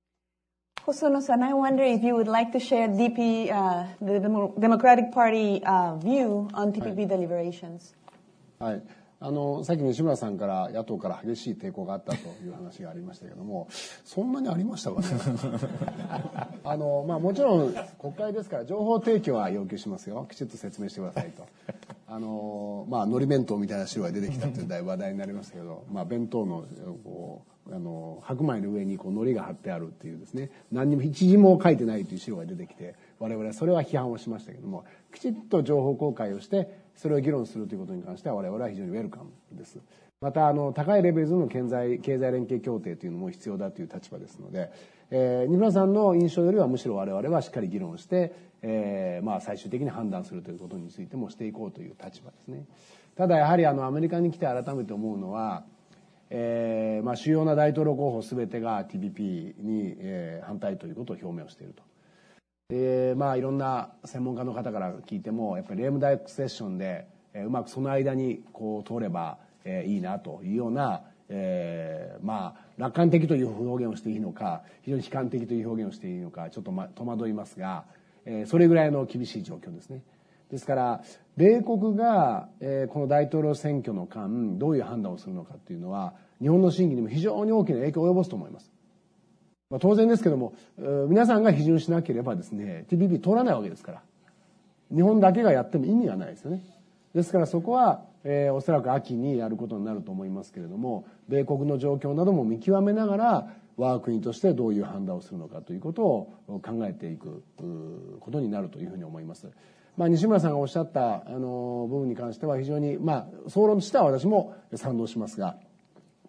Hosono-san, I wonder if you would like to share D P, uh, the Democratic Party uh, view on ティーピーピー deliberations.
はい。あの、さっき西村さんから野党から激しい抵抗があったという話がありましたけども、そんなにありましたかね。あの、まあもちろん国会ですから情報提供は要求しますよ。きちっと説明してくださいと。あの、まあ海苔弁当みたいな資料が出てきたというだいぶ話題になりましたけど、まあ弁当のこうあの白米の上にこう海苔が貼ってあるっていうですね、何にも一字も書いてないという資料が出てきて、我々はそれは批判をしましたけども、きちっと情報公開をしてそれを議論するということに関しては我々は非常にウェルカムです。またあの高いレベルの経済経済連携協定というのも必要だという立場ですので、えー、二村さんの印象よりはむしろ我々はしっかり議論して、えー、まあ最終的に判断するということについてもしていこうという立場ですね。ただやはりあのアメリカに来て改めて思うのは、えーまあ、主要な大統領候補すべてが ティーピーピー に、えー、反対ということを表明をしていると。でまあいろんな専門家の方から聞いてもやっぱりレームダイクセッションで、えー、うまくその間にこう通れば、えー、いいなというような、えー、まあ楽観的という表現をしていいのか非常に悲観的という表現をしていいのかちょっと、ま、戸惑いますが、えー、それぐらいの厳しい状況ですね。ですから米国が、えー、この大統領選挙の間どういう判断をするのかというのは日本の審議にも非常に大きな影響を及ぼすと思います。まあ、当然ですけども皆さんが批准しなければですね ティーピーピー 通らないわけですから日本だけがやっても意味がないですよね。ですからそこは、えー、おそらく秋にやることになると思いますけれども米国の状況なども見極めながら我が国としてどういう判断をするのかということを考えていくことになるというふうに思います。まあ、西村さんがおっしゃったあの部分に関しては非常にまあ総論としては私も賛同しますが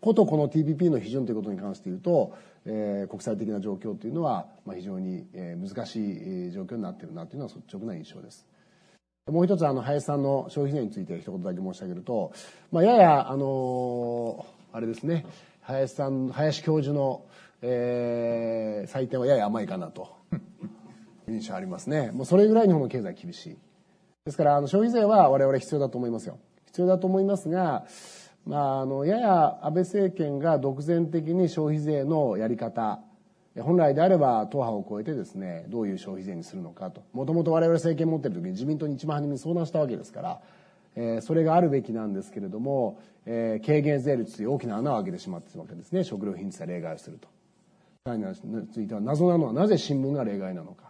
ことこの ティーピーピー の批准ということに関して言うと、えー、国際的な状況というのは、まあ、非常に、えー、難しい状況になっているなというのは率直な印象です。もう一つ、あの林さんの消費税について一言だけ申し上げると、まあ、ややあのー、あれですね、林さん林教授の、えー、採点はやや甘いかなと印象ありますね。もうそれぐらい日本の経済厳しいですから、あの消費税は我々必要だと思いますよ。必要だと思いますが、まあ、あのやや安倍政権が独善的に消費税のやり方、本来であれば党派を超えてですね、どういう消費税にするのかと、もともと我々政権持っている時に自民党に一番初めに相談したわけですから、えー、それがあるべきなんですけれども、えー、軽減税率という大きな穴を開けてしまっているわけですね。食料品については例外をすると。さらについては謎なのはなぜ新聞が例外なのか。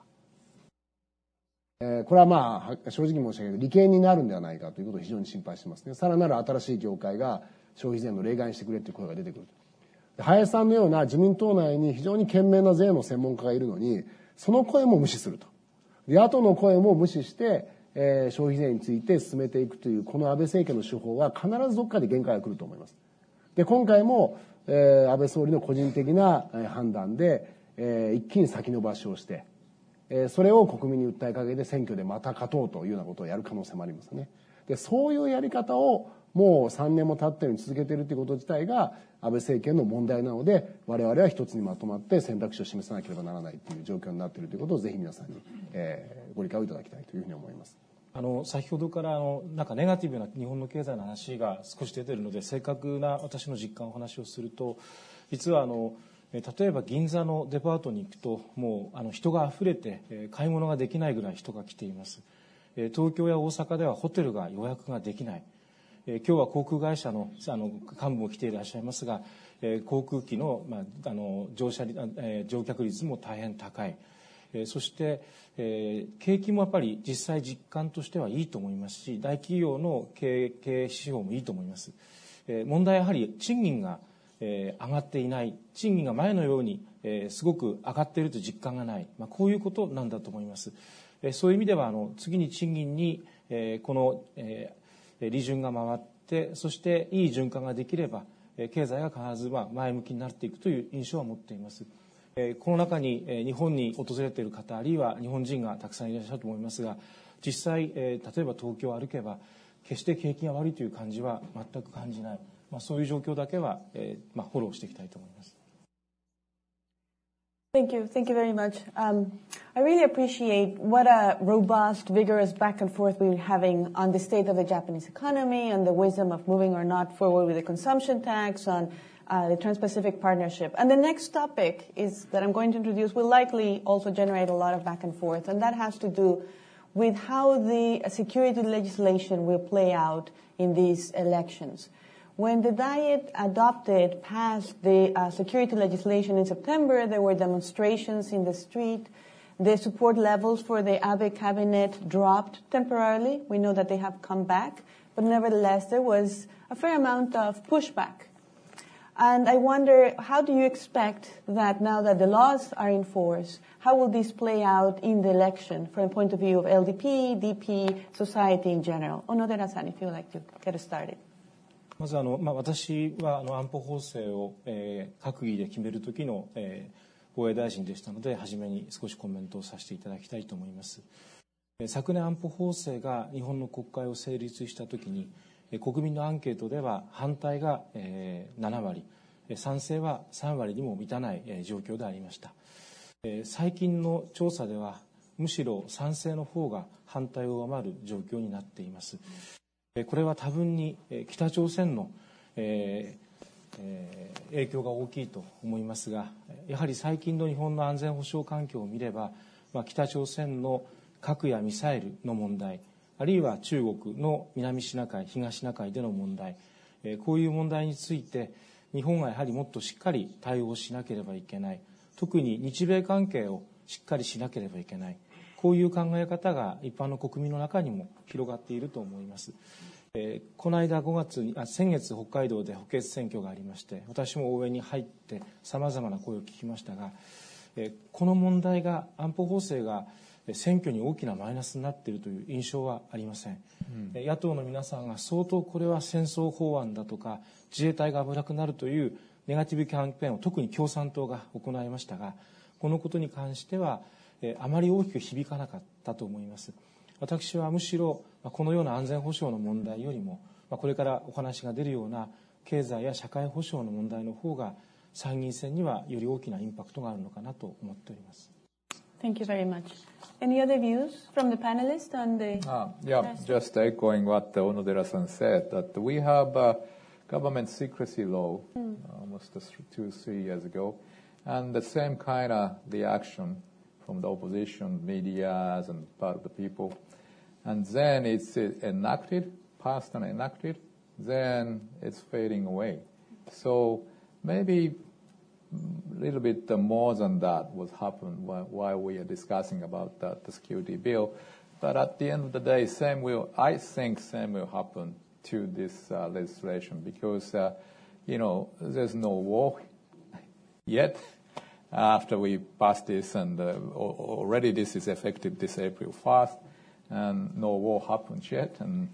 えー、これはまあ正直申し上げると利権になるんではないかということを非常に心配してますね。さらなる新しい業界が消費税の例外にしてくれという声が出てくる。林さんのような自民党内に非常に賢明な税の専門家がいるのに、その声も無視すると。野党の声も無視して、えー、消費税について進めていくというこの安倍政権の手法は必ずどこかで限界が来ると思います。で、今回も、えー、安倍総理の個人的な判断で、えー、一気に先延ばしをして、えー、それを国民に訴えかけて選挙でまた勝とうというようなことをやる可能性もありますね。で、そういうやり方をもうさんねんも経ったように続けているということ自体が安倍政権の問題なので、我々は一つにまとまって選択肢を示さなければならないという状況になっているということをぜひ皆さんに、えー、ご理解をいただきたいというふうに思います。
あの先ほどからあのなんかネガティブな日本の経済の話が少し出ているので、正確な私の実感をお話をすると、実はあの例えば銀座のデパートに行くともうあの人があふれて買い物ができないぐらい人が来ています。東京や大阪ではホテルが予約ができない。今日は航空会社のあの幹部も来ていらっしゃいますが、航空機の、まあ、あの乗車乗客率も大変高い。そして、えー、景気もやっぱり実際実感としてはいいと思いますし、大企業の経営、経営指標もいいと思います。えー、問題はやはり賃金が、えー、上がっていない、賃金が前のように、えー、すごく上がっているという実感がない、まあ、こういうことなんだと思います。えー、そういう意味ではあの次に賃金に、えー、この、えー、利潤が回って、そしていい循環ができれば、えー、経済が必ずまあ前向きになっていくという印象は持っています。この中に日本に訪れている方、あるいは日本人がたくさんいらっしゃると思いますが、実際例えば東京を歩けば決して景気が悪いという感じは全く感じない、まあ、そういう状況だけは、まあ、フォローしていきたいと思います。
Thank you. Thank you very much. Um, I really appreciate what a robust, vigorous back and forth we're having on the state of the Japanese economy, on the wisdom of moving or not forward with the consumption tax, on Uh, the Trans-Pacific Partnership. And the next topic is that I'm going to introduce will likely also generate a lot of back and forth, and that has to do with how the security legislation will play out in these elections. When the Diet adopted, passed the uh, security legislation in September, there were demonstrations in the street. The support levels for the Abe cabinet dropped temporarily. We know that they have come back, but nevertheless there was a fair amount of pushback. And I wonder, how do you expect that now that the laws are in force, how will this play out in the election from the point of view of L D P, D P, society in general? Onodera-san, if you would like to get us started.
まずあの、まあ、私はあの安保法制を、えー、閣議で決める時の、えー、防衛大臣でしたので、初めに少しコメントをさせていただきたいと思います。昨年安保法制が日本の国会を成立した時に、国民のアンケートでは反対がななわり、賛成はさんわりにも満たない状況でありました。最近の調査ではむしろ賛成の方が反対を上回る状況になっています。これは多分に北朝鮮の影響が大きいと思いますが、やはり最近の日本の安全保障環境を見れば、北朝鮮の核やミサイルの問題、あるいは中国の南シナ海、東シナ海での問題、こういう問題について日本はやはりもっとしっかり対応しなければいけない。特に日米関係をしっかりしなければいけない。こういう考え方が一般の国民の中にも広がっていると思います。えー、この間ごがつにあ先月北海道で補欠選挙がありまして、私も応援に入ってさまざまな声を聞きましたが、えー、この問題が安保法制が
選挙に大きなマイナスになっているという印象はありません、うん、野党の皆さんが相当これは戦争法案だとか自衛隊が危なくなるというネガティブキャンペーンを特に共産党が行いましたが、このことに関してはあまり大きく響かなかったと思います。私はむしろこのような安全保障の問題よりもこれからお話が出るような経済や社会保障の問題の方が参議院選にはより大きなインパクトがあるのかなと思っております。
Thank you very much. Any other views from the panelists on the...
Uh, yeah, just echoing what Onodera-san said, that we have a government secrecy law mm. almost two, three years ago, and the same kind of reaction from the opposition, media, and part of the people. And then it's enacted, passed and enacted, then it's fading away. So maybe a little bit more than that was happened while we are discussing about that, the security bill. But at the end of the day, same will, I think same will happen to this uh, legislation because, uh, you know, there's no war yet after we pass this, and uh, already this is effective this April first, and no war happened yet. And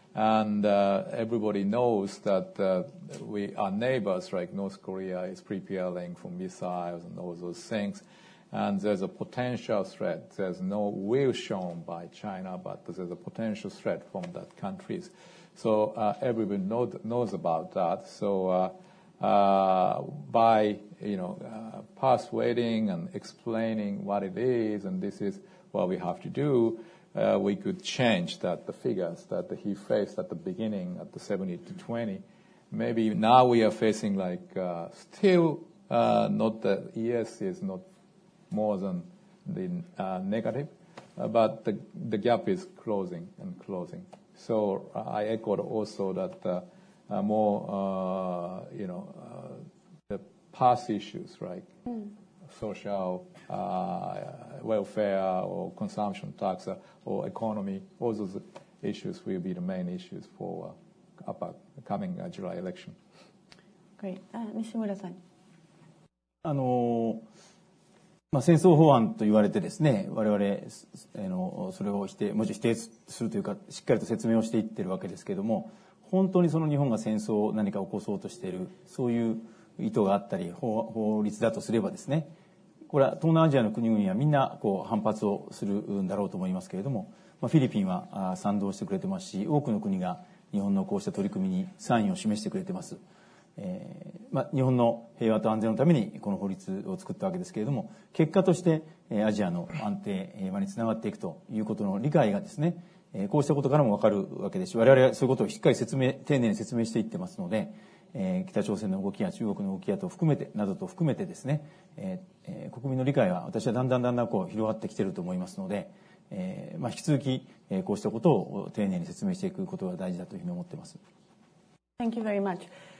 And uh, everybody knows that uh, we, our neighbors, like North Korea, is preparing for missiles and all those things. And there's a potential threat. There's no will shown by China, but there's a potential threat from that countries. So uh, everybody know, knows about that. So uh, uh, by you know uh, persuading and explaining what it is, and this is what we have to do. Uh, we could change that the figures that he faced at the beginning at the seventy to twenty. Maybe now we are facing like uh, still uh, not the yes is not more than the uh, negative, uh, but the the gap is closing and closing. So uh, I echoed also that uh, uh, more uh, you know uh, the past issues, right? Mm. Social uh, welfare or consumption tax uh, or economy, all those issues will be the main issues for uh, upcoming uh, July election.
Great. Uh, Nishimura-san.
あのまあ、戦争法案と言われてですね、我々あのそれを否定、もちろん否定するというか、しっかりと説明をしていってるわけですけれども、本当にその日本が戦争を何か起こそうとしている、そういう意図があったり、法、法律だとすればですね、これは東南アジアの国々はみんなこう反発をするんだろうと思いますけれども、まあ、フィリピンは賛同してくれてますし、多くの国が日本のこうした取り組みに賛意を示してくれてます。えーまあ、日本の平和と安全のためにこの法律を作ったわけですけれども、結果としてアジアの安定平和につながっていくということの理解がですね、こうしたことからも分かるわけですし、我々はそういうことをしっかり説明、丁寧に説明していってますので、えー、北朝鮮の動きや中国の動きやと含めてなどと含めてですね、えー、国民の理解は私はだんだんだんだんこう広がってきていると思いますので、えーまあ、引き続き、えー、こうしたことを丁寧に説明していくことが大事だというふうに思っています。
Thank you very much.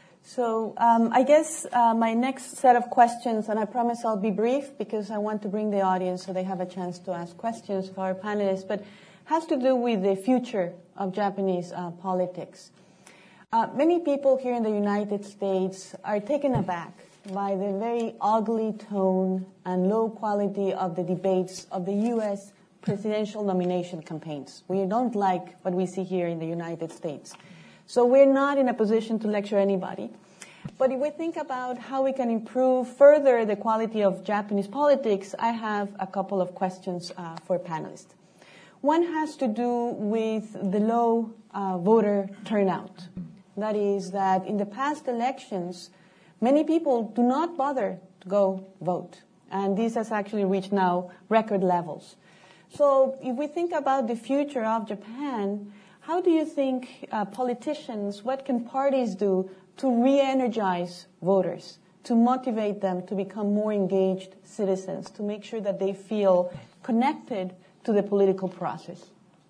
So um, I guess uh, my next set of questions, and I promise I'll be brief because I want to bring the audience so they have a chance to ask questions of our panelists, but has to do with the future of Japanese uh, politics. Uh, many people here in the United States are taken aback by the very ugly tone and low quality of the debates of the U S presidential nomination campaigns. We don't like what we see here in the United States. So we're not in a position to lecture anybody. But if we think about how we can improve further the quality of Japanese politics, I have a couple of questions uh, for panelists. One has to do with the low uh, voter turnout. That is that in the past elections, many people do not bother to go vote. And this has actually reached now record levels. So if we think about the future of Japan, how do you think uh, politicians, what can parties do to re-energize voters, to motivate them to become more engaged citizens, to make sure that they feel connected to the political process?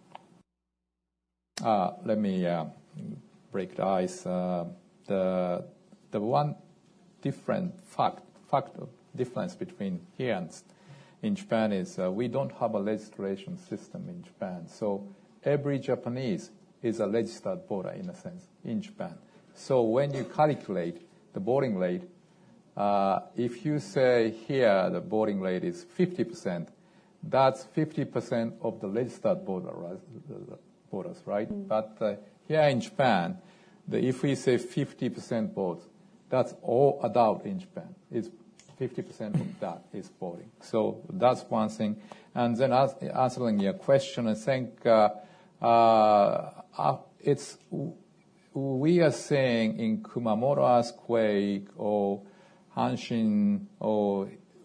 Uh, let me uh, break the ice. Uh, the the one different fact factor difference between here and in Japan is uh, we don't have a legislation system in Japan. So every Japanese is a registered voter in a sense in Japan. So when you calculate the voting rate, uh, if you say here the voting rate is fifty percent, that's fifty percent of the registered voter, voters, right? Mm. But uh, here in Japan, the, if we say fifty percent votes, that's all adult in Japan. It's fifty percent of that is voting. So that's one thing. And then as, answering your question, I think uh, uh, it's we are saying in Kumamoto earthquake or Hanshin or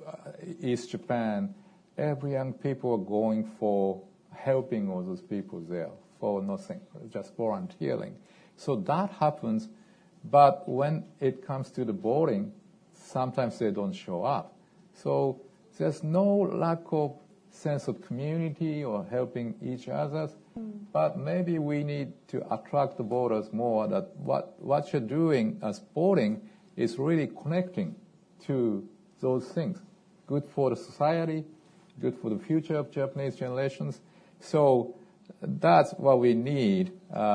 East Japan, every young people are going for helping all those people there for nothing, just volunteering. So that happens, but when it comes to the voting, sometimes they don't show up. So there's no lack of sense of community or helping each other, mm. but maybe we need to attract the voters more that what, what you're doing as voting is really connecting to those things. Good for the society, good for the future of Japanese generations. So that's what we need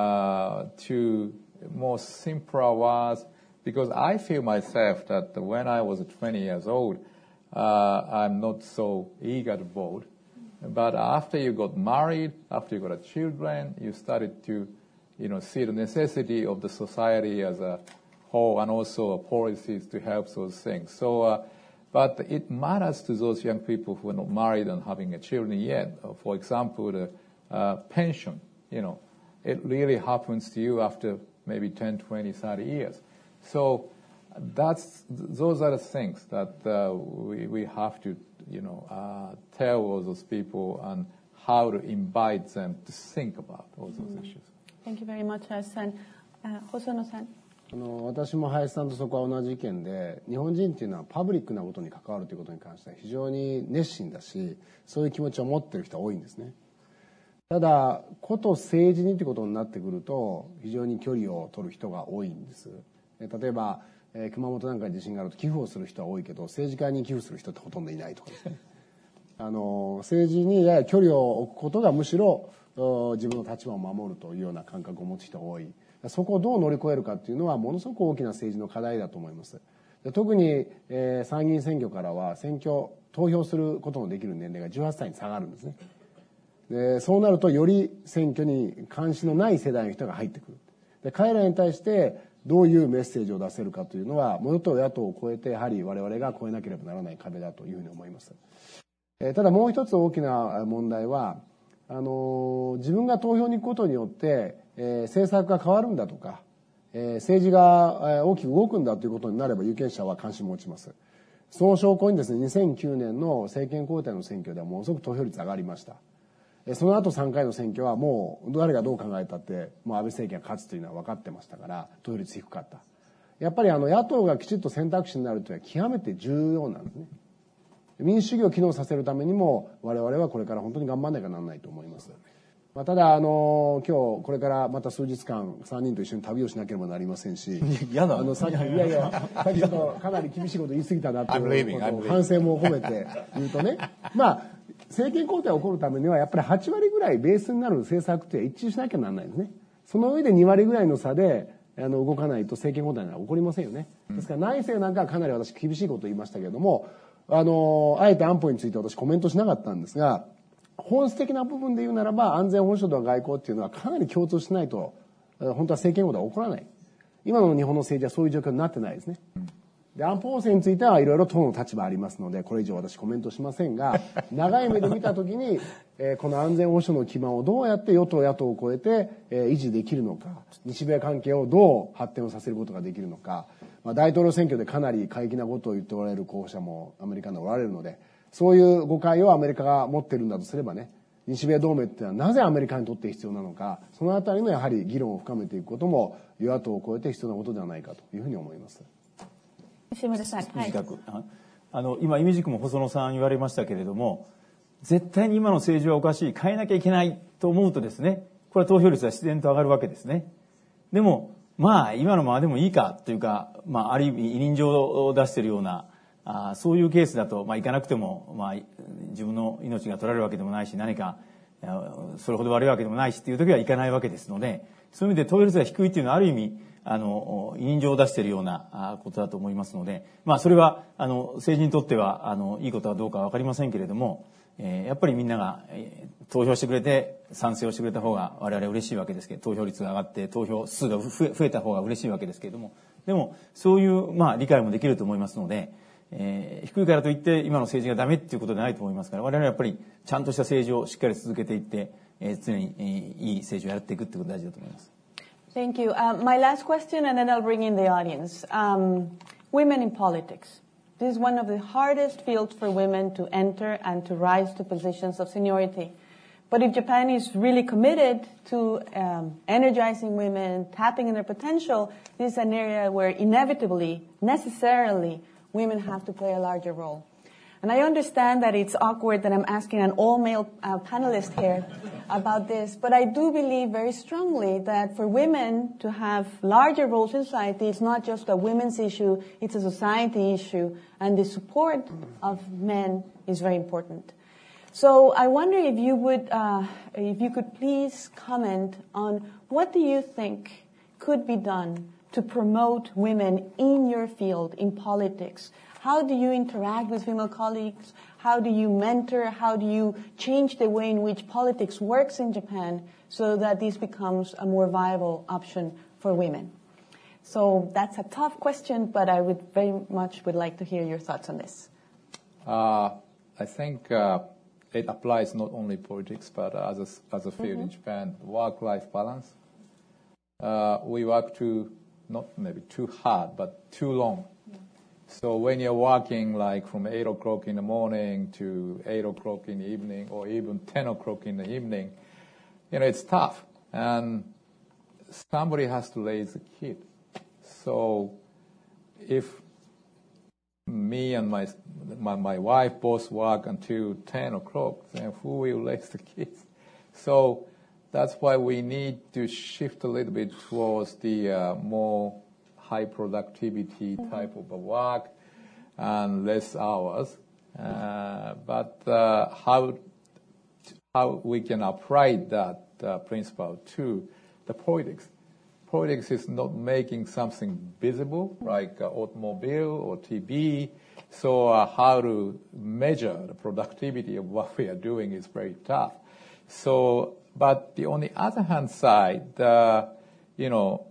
uh, to more simpler words, because I feel myself that when I was twenty years old, uh, I'm not so eager to vote. But after you got married, after you got children, you started to, you know, see the necessity of the society as a whole and also policies to help those things. So, uh, but it matters to those young people who are not married and having a children yet. For example, the uh, pension, you know, it really happens to you after maybe ten, twenty, thirty years. So that's, those are the things that uh, we, we have to, you know, uh, tell all those people and how to invite them to think about all those mm. issues.
Thank you very much, Hayashi-san. Uh, Hosono-san.
あの私も林さんとそこは同じ意見で、日本人っていうのはパブリックなことに関わるということに関しては非常に熱心だし、そういう気持ちを持っている人は多いんですね。ただこと政治にということになってくると非常に距離を取る人が多いんです。例えば、えー、熊本なんかに地震があると寄付をする人は多いけど、政治家に寄付する人ってほとんどいないとかですね。あの政治にやや距離を置くことがむしろ自分の立場を守るというような感覚を持つ人が多い。そこをどう乗り越えるかっていうのはものすごく大きな政治の課題だと思います。特に、えー、参議院選挙からは選挙投票することのできる年齢がじゅうはっさいに下がるんですね。でそうなるとより選挙に関心のない世代の人が入ってくる。で彼らに対してどういうメッセージを出せるかというのは与党野党を超えてやはり我々が越えなければならない壁だというふうに思います。えー、ただもう一つ大きな問題はあのー、自分が投票に行くことによってえー、政策が変わるんだとか、えー、政治が、えー、大きく動くんだということになれば有権者は関心を持ちます。その証拠にですね、にせんきゅうねんの政権交代の選挙ではものすごく投票率上がりました。えー、その後さんかいの選挙はもう誰がどう考えたってもう安倍政権が勝つというのは分かってましたから投票率低かった。やっぱりあの野党がきちっと選択肢になるというのは極めて重要なんですね。民主主義を機能させるためにも我々はこれから本当に頑張らなきゃならないと思います。まあ、ただあの今日これからまた数日間さんにんと一緒に旅をしなければなりませんし、
嫌な
あのさっきいやいやさっきちょっとかなり厳しいこと言い過ぎたなということを反省も込めて言うとね、まあ政権交代が起こるためにはやっぱりはちわりぐらいベースになる政策って一致しなきゃならないんですね。その上でにわりぐらいの差であの動かないと政権交代は起こりませんよね。ですから内政なんかはかなり私厳しいことを言いましたけれども、あのあえて安保について私コメントしなかったんですが、本質的な部分で言うならば安全保障と外交っていうのはかなり共通しないと本当は政権交代は起こらない。今の日本の政治はそういう状況になってないですね。で安保法制についてはいろいろ党の立場ありますのでこれ以上私コメントしませんが、長い目で見たときに、えー、この安全保障の基盤をどうやって与党野党を超えて、えー、維持できるのか、日米関係をどう発展をさせることができるのか、まあ、大統領選挙でかなり過激なことを言っておられる候補者もアメリカにおられるので、そういう誤解をアメリカが持っているんだとすればね、日米同盟っていうのはなぜアメリカにとって必要なのか、そのあたりのやはり議論を深めていくことも与野党を超えて必要なことではないかというふうに思います。
西村さん、
短く、はい、あの今イメージ君も細野さん言われましたけれども、絶対に今の政治はおかしい、変えなきゃいけないと思うとですね、これは投票率は自然と上がるわけですね。でもまあ今のままでもいいかというか、まあある意味委任状を出しているようなあそういうケースだと、まあ、いかなくても、まあ、自分の命が取られるわけでもないし、何かそれほど悪いわけでもないしっていう時はいかないわけですので、そういう意味で投票率が低いっていうのはある意味あの委任状を出しているようなことだと思いますので、まあ、それはあの政治にとってはあのいいことはどうかは分かりませんけれども、 えー、やっぱりみんなが、えー、投票してくれて賛成をしてくれた方が我々嬉しいわけですけど、投票率が上がって投票数が増え、増えた方が嬉しいわけですけれども、でもそういう、まあ、理解もできると思いますので、えー、低いからといって今の政治がダメっていうことではないと思いますから、我々はやっぱりちゃんとした政治をしっかり続けていって、えー、常に、えー、いい政治をやっていくってことが大事だと思います。
Thank you. Uh, my last question, and then I'll bring in the audience. Um, women in politics. This is one of the hardest fields for women to enter and to rise to positions of seniority. But if Japan is really committed to um, energizing women, tapping in their potential, this is an area where inevitably, necessarily, women have to play a larger role. And I understand that it's awkward that I'm asking an all-male uh, panelist here about this, but I do believe very strongly that for women to have larger roles in society, it's not just a women's issue, it's a society issue, and the support of men is very important. So I wonder if you would, uh, if you could please comment on what do you think could be done to promote women in your field, in politics? How do you interact with female colleagues? How do you mentor? How do you change the way in which politics works in Japan so that this becomes a more viable option for women? So that's a tough question, but I would very much would like to hear your thoughts on this.
Uh, I think uh, it applies not only politics, but as a, as a field mm-hmm. in Japan, work-life balance. Uh, we work too, not maybe too hard, but too long. So when you're working like from eight o'clock in the morning to eight o'clock in the evening or even ten o'clock in the evening, you know, it's tough. And somebody has to raise the kid. So if me and my, my, my wife both work until ten o'clock, then who will raise the kids? So that's why we need to shift a little bit towards the uh, more high productivity type of work and less hours. Uh, but uh, how how we can apply that uh, principle to the politics. Politics is not making something visible like uh, automobile or T V. So uh, how to measure the productivity of what we are doing is very tough. So, but the on the other hand side, uh, you know,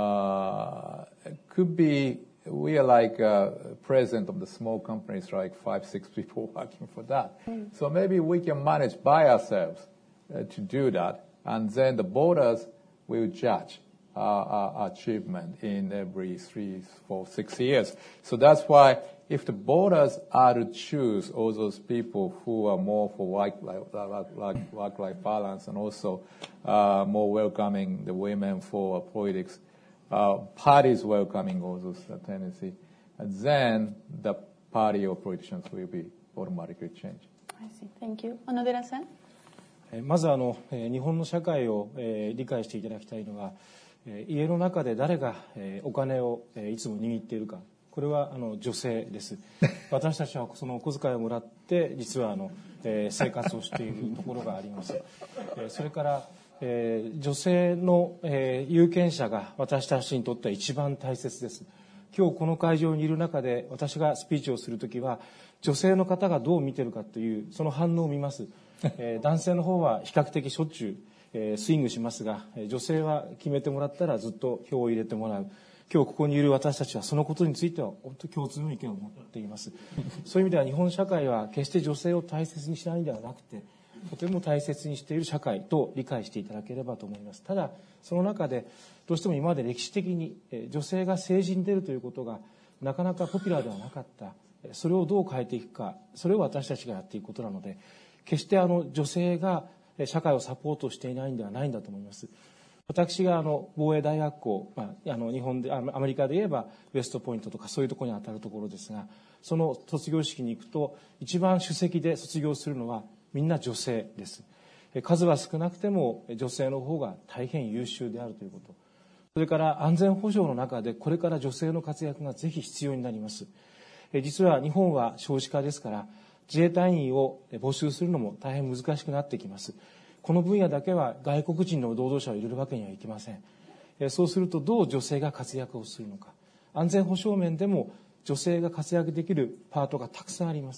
uh, could be we are like uh, president of the small companies, like five, six people working for that. Mm. So maybe we can manage by ourselves uh, to do that, and then the borders will judge our, our achievement in every three, four, six years. So that's why if the borders are to choose all those people who are more for work-life work-life balance and also uh, more welcoming the women for politics, Uh, parties welcoming all those uh, tendency, and then the party or politicians will be automatically changed.
I see. Thank you. Onodera-san?
まずあの日本の社会を理解していただきたいのは、家の中で誰がお金をいつも握っているか、これはあの女性です。私たちはそのお小遣いをもらって実はあの生活をしているところがあります。それからえー、女性の、えー、有権者が私たちにとっては一番大切です。今日この会場にいる中で私がスピーチをするときは女性の方がどう見てるかというその反応を見ます、えー、男性の方は比較的しょっちゅう、えー、スイングしますが、女性は決めてもらったらずっと票を入れてもらう。今日ここにいる私たちはそのことについては本当に共通の意見を持っています。そういう意味では日本社会は決して女性を大切にしないのではなくて、とても大切にしている社会と理解していただければと思います。ただその中でどうしても今まで歴史的に女性が政治に出るということがなかなかポピュラーではなかった。それをどう変えていくか、それを私たちがやっていくことなので、決してあの女性が社会をサポートしていないんではないんだと思います。私があの防衛大学校、まあ、あの日本でアメリカで言えばウエストポイントとかそういうところに当たるところですが、その卒業式に行くと一番首席で卒業するのはみんな女性です。数は少なくても女性の方が大変優秀であるということ。それから安全保障の中でこれから女性の活躍がぜひ必要になります。実は日本は少子化ですから自衛隊員を募集するのも大変難しくなってきます。この分野だけは外国人の労働者を入れるわけにはいきません。そうするとどう女性が活躍をするのか。安全保障面でも女性が活躍できるパートがたくさんあります。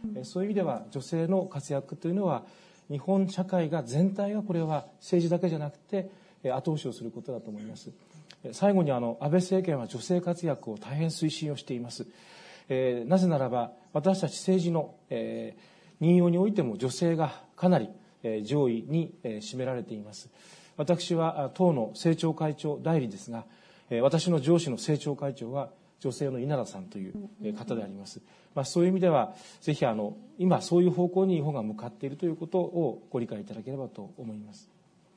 そういう意味では女性の活躍というのは日本社会が全体がこれは政治だけじゃなくて後押しをすることだと思います。最後にあの安倍政権は女性活躍を大変推進をしています。えー、なぜならば私たち政治の、えー、任用においても女性がかなり、えー、上位に、えー、占められています。私は党の政調会長代理ですが、えー、私の上司の政調会長は女性の稲田さんという方であります。まあ、そういう意味ではぜひあの今そういう方向に日本が向かっているということをご理解いただければと思います。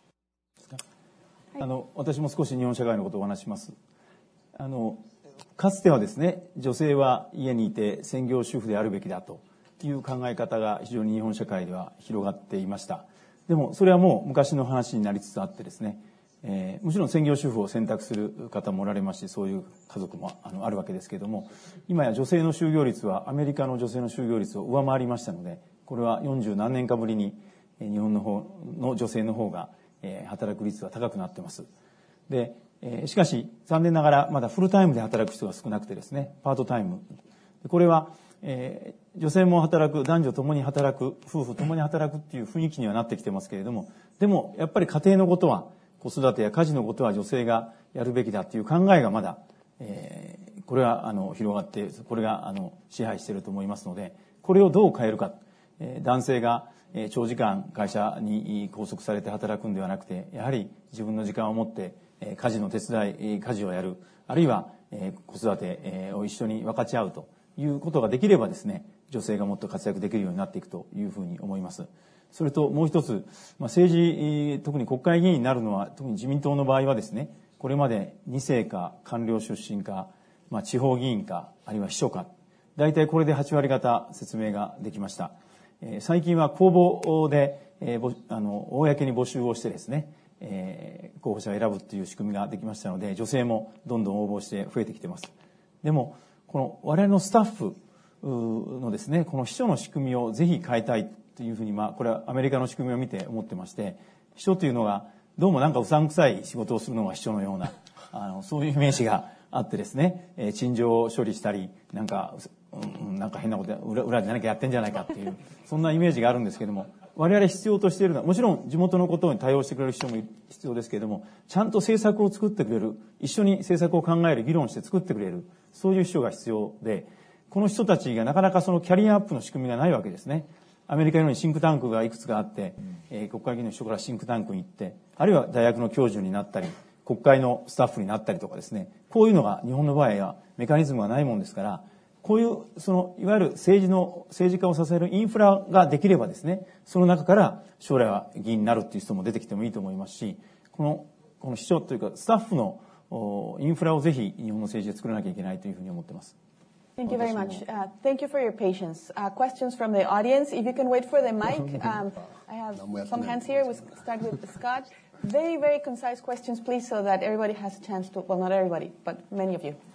あの私も少し日本社会のことをお話します。あのかつてはですね、女性は家にいて専業主婦であるべきだという考え方が非常に日本社会では広がっていました。でもそれはもう昔の話になりつつあってですね、えー、もちろん専業主婦を選択する方もおられますし、そういう家族も あのあるわけですけれども、今や女性の就業率はアメリカの女性の就業率を上回りましたので、これはよんじゅう何年かぶりに日本の方の女性の方が働く率は高くなっています。で、しかし残念ながらまだフルタイムで働く人が少なくてですね、パートタイム、これは、えー、女性も働く、男女ともに働く、夫婦ともに働くっていう雰囲気にはなってきてますけれども、でもやっぱり家庭のことは、子育てや家事のことは女性がやるべきだっていう考えがまだ、えー、これはあの広がって、これがあの支配していると思いますので、これをどう変えるか、えー、男性が長時間会社に拘束されて働くんではなくて、やはり自分の時間を持って家事の手伝い、家事をやる、あるいは子育てを一緒に分かち合うということができればですね、女性がもっと活躍できるようになっていくというふうに思います。それともう一つ、まあ、政治、特に国会議員になるのは、特に自民党の場合はですね、これまでに世か官僚出身か、まあ、地方議員か、あるいは秘書か、大体これではち割方説明ができました。最近は公募で、えー、あの公に募集をしてですね、えー、候補者を選ぶという仕組みができましたので、女性もどんどん応募して増えてきています。でもこの我々のスタッフのですね、この秘書の仕組みをぜひ変えたいというふうに、まあ、これはアメリカの仕組みを見て思ってまして、秘書というのがどうもなんかうさんくさい仕事をするのが秘書のようなあのそういうイメージがあってですね、えー、陳情を処理したり、なんかうん、なんか変なこと裏、裏で何かやってんじゃないかっていうそんなイメージがあるんですけども、我々必要としているのは、もちろん地元のことに対応してくれる人も必要ですけれども、ちゃんと政策を作ってくれる、一緒に政策を考える、議論して作ってくれる、そういう人が必要で、この人たちがなかなかそのキャリアアップの仕組みがないわけですね。アメリカのようにシンクタンクがいくつかあって、えー、国会議員の人からシンクタンクに行って、あるいは大学の教授になったり、国会のスタッフになったりとかですね、こういうのが日本の場合はメカニズムがないもんですから、こういうそのいわゆる政治の政治家を支えるインフラができればですね、その中から将来は議員になるっていう人も出てきてもいいと思いますし、このこの秘書というかスタッフのインフラをぜひ日本の政治で作らなきゃいけないというふうに思っています。
Thank you very much. Uh, thank you for your patience. Uh, questions from the audience. If you can wait for the mic, um, I have some hands here. We'll start with Scott. Very, very concise questions, please, so that everybody has a chance to. Well, not everybody, but many of you.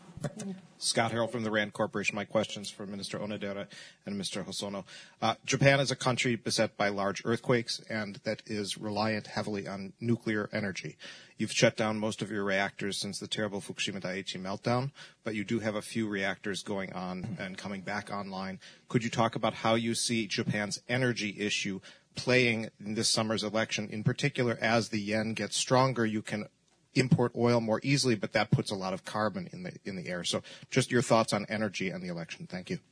Scott Harrell from the RAND Corporation. My questions for Minister Onodera and Mister Hosono. Uh, Japan is a country beset by large earthquakes and that is reliant heavily on nuclear energy. You've shut down most of your reactors since the terrible Fukushima Daiichi meltdown, but you do have a few reactors going on and coming back online. Could you talk about how you see Japan's energy issue playing in this summer's election? In particular, as the yen gets stronger, you can import oil more easily, but that puts a lot of carbon in the in the air. So just your thoughts on energy and the election. Thank you.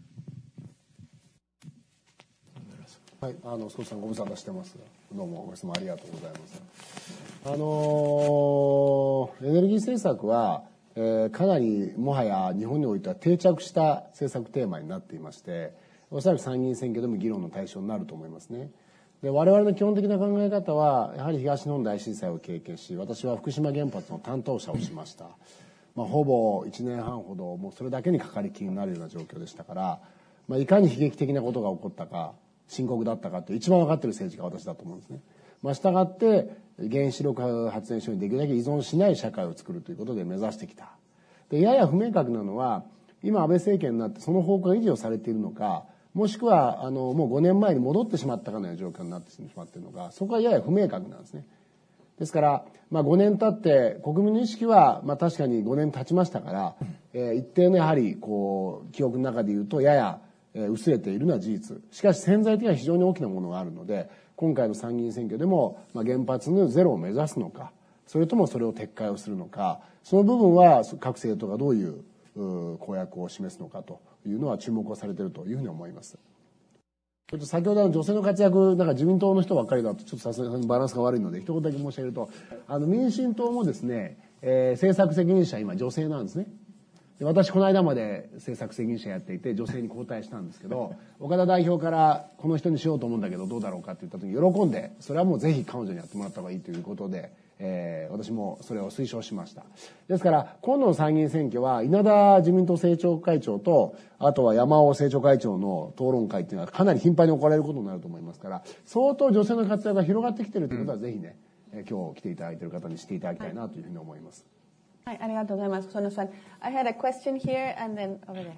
はい、あの少しさんご無沙汰してます。どうもご質問ありがとうございます。あのー、エネルギー政策は、えー、かなりもはや日本においては定着した政策テーマになっていまして、おそらく参議院選挙でも議論の対象になると思いますね。で我々の基本的な考え方はやはり東日本大震災を経験し、私は福島原発の担当者をしました、まあ、ほぼいちねんはんほどもうそれだけにかかりきりになるような状況でしたから、まあ、いかに悲劇的なことが起こったか深刻だったかという一番分かっている政治家は私だと思うんですね。まあ、したがって原子力発電所にできるだけ依存しない社会を作るということで目指してきた。でやや不明確なのは今安倍政権になってその方向が維持をされているのか、もしくはあのもうごねんまえに戻ってしまったかのような状況になってしまっているのか、そこはやや不明確なんですね。ですから、まあ、ごねん経って国民の意識は、まあ、確かにごねん経ちましたから、えー、一定のやはりこう記憶の中でいうとやや、 薄れているのは事実。しかし潜在的には非常に大きなものがあるので、今回の参議院選挙でも、まあ、原発のゼロを目指すのか、それともそれを撤回をするのか、その部分は各政党がどういう公約を示すのかというのは注目をされているというふうに思います。ちょっと先ほどの女性の活躍、なんか自民党の人ばっかりだとちょっとさすがにバランスが悪いので一言だけ申し上げると、あの民進党もですね、えー、政策責任者今女性なんですね。で私この間まで政策責任者やっていて女性に交代したんですけど、岡田代表からこの人にしようと思うんだけどどうだろうかって言った時に喜んで、それはもうぜひ彼女にやってもらった方がいいということで、えー、私もそれを推奨しました。ですから今度の参議院選挙は稲田自民党政調会長とあとは山尾政調会長の討論会っていうのはかなり頻繁に行われることになると思いますから、相当女性の活躍が広がってきているということは、うん、ぜひね、えー、今日来ていただいている方にしていただきたいなというふうに思います。
はい、ありがとうございます。細野さん。I had a question here and then over there.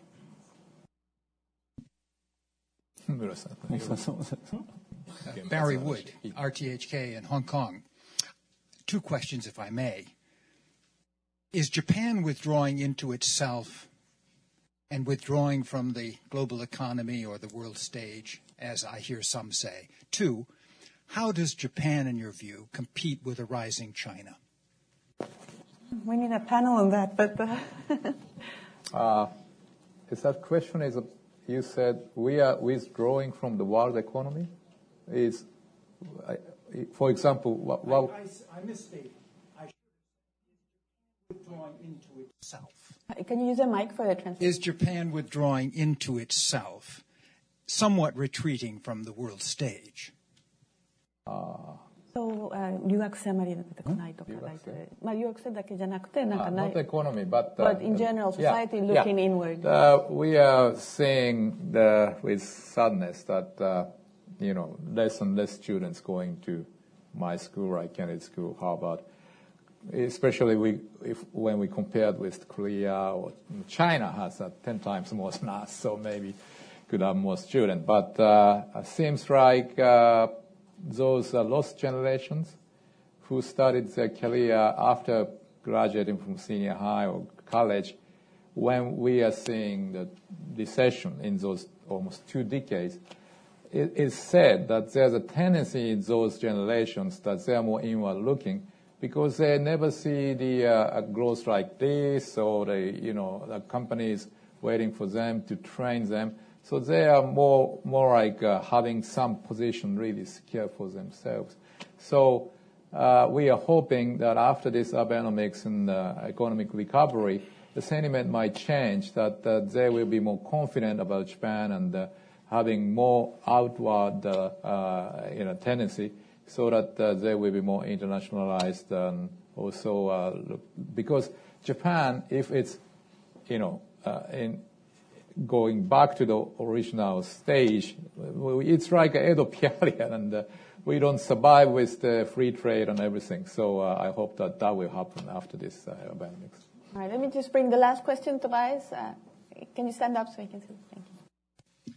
Barry Wood, R T H K in Hong Kong. Two questions, if I may. Is Japan withdrawing into itself and withdrawing from the global economy or the world stage, as I hear some say? Two, how does Japan, in your view, compete with a rising China?
We need a panel on that, but... Uh,
uh, is that question is, a, you said we are withdrawing from the world economy? Is, uh, for example, what... what
I, I, I misstated. I should have said withdrawing into itself.
Can you use a mic for the translation?
Is Japan withdrawing into itself, somewhat retreating from the world stage?
Uh,
So, uh, 留学生あまり出てこないとか書いてる。まあ、留学生だけじゃなくて、なんかない。
Not economy, but,
uh, but in general, society
yeah,
looking
yeah.
inward.
Uh, we are seeing the, with sadness that, uh, you know, less and less students going to my school, right, Kennedy School, Harvard. Especially we, if, when we compared with Korea or China has uh, ten times more than us, so maybe could have more students. But uh, it seems like uh, those uh, lost generations who started their career after graduating from senior high or college, when we are seeing the recession in those almost two decades, it is said that there's a tendency in those generations that they are more inward looking because they never see the uh, growth like this, or the, you know, the companies waiting for them to train them. So they are more, more like uh, having some position really secure for themselves. So uh, we are hoping that after this Abenomics and uh, economic recovery, the sentiment might change, that uh, they will be more confident about Japan and uh, having more outward uh, uh, you know, tendency, so that uh, they will be more internationalized and also uh, because Japan, if it's, you know, uh, in going back to the original stage, it's like an Edo period, and uh, we don't survive with the free trade and everything. So uh, I hope that that will happen after this uh, Abenomics.
All right, let me just bring the last question, Tobias. Uh, can you stand up so I can see? Thank you.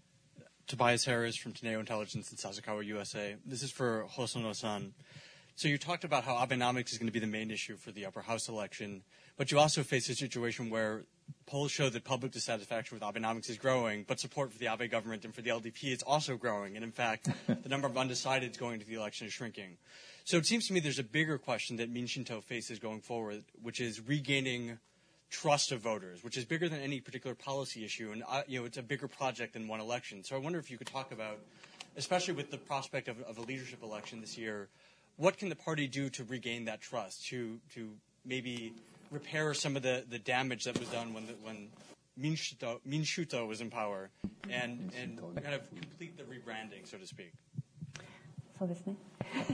Tobias Harris from Teneo Intelligence in Sasakawa, U S A. This is for Hosono-san. So you talked about how Abenomics is going to be the main issue for the upper house election, but you also face a situation where polls show that public dissatisfaction with Abenomics is growing, but support for the Abe government and for the L D P is also growing. And in fact, the number of undecideds going to the election is shrinking. So it seems to me there's a bigger question that Min Shinto faces going forward, which is regaining trust of voters, which is bigger than any particular policy issue. And, uh, you know, it's a bigger project than one election. So I wonder if you could talk about, especially with the prospect of, of a leadership election this year, what can the party do to regain that trust, to to maybe repair some of the, the damage that was done when the, when Minshuto, Minshuto was in power, and, and kind of complete the rebranding, so to speak?
そうですね。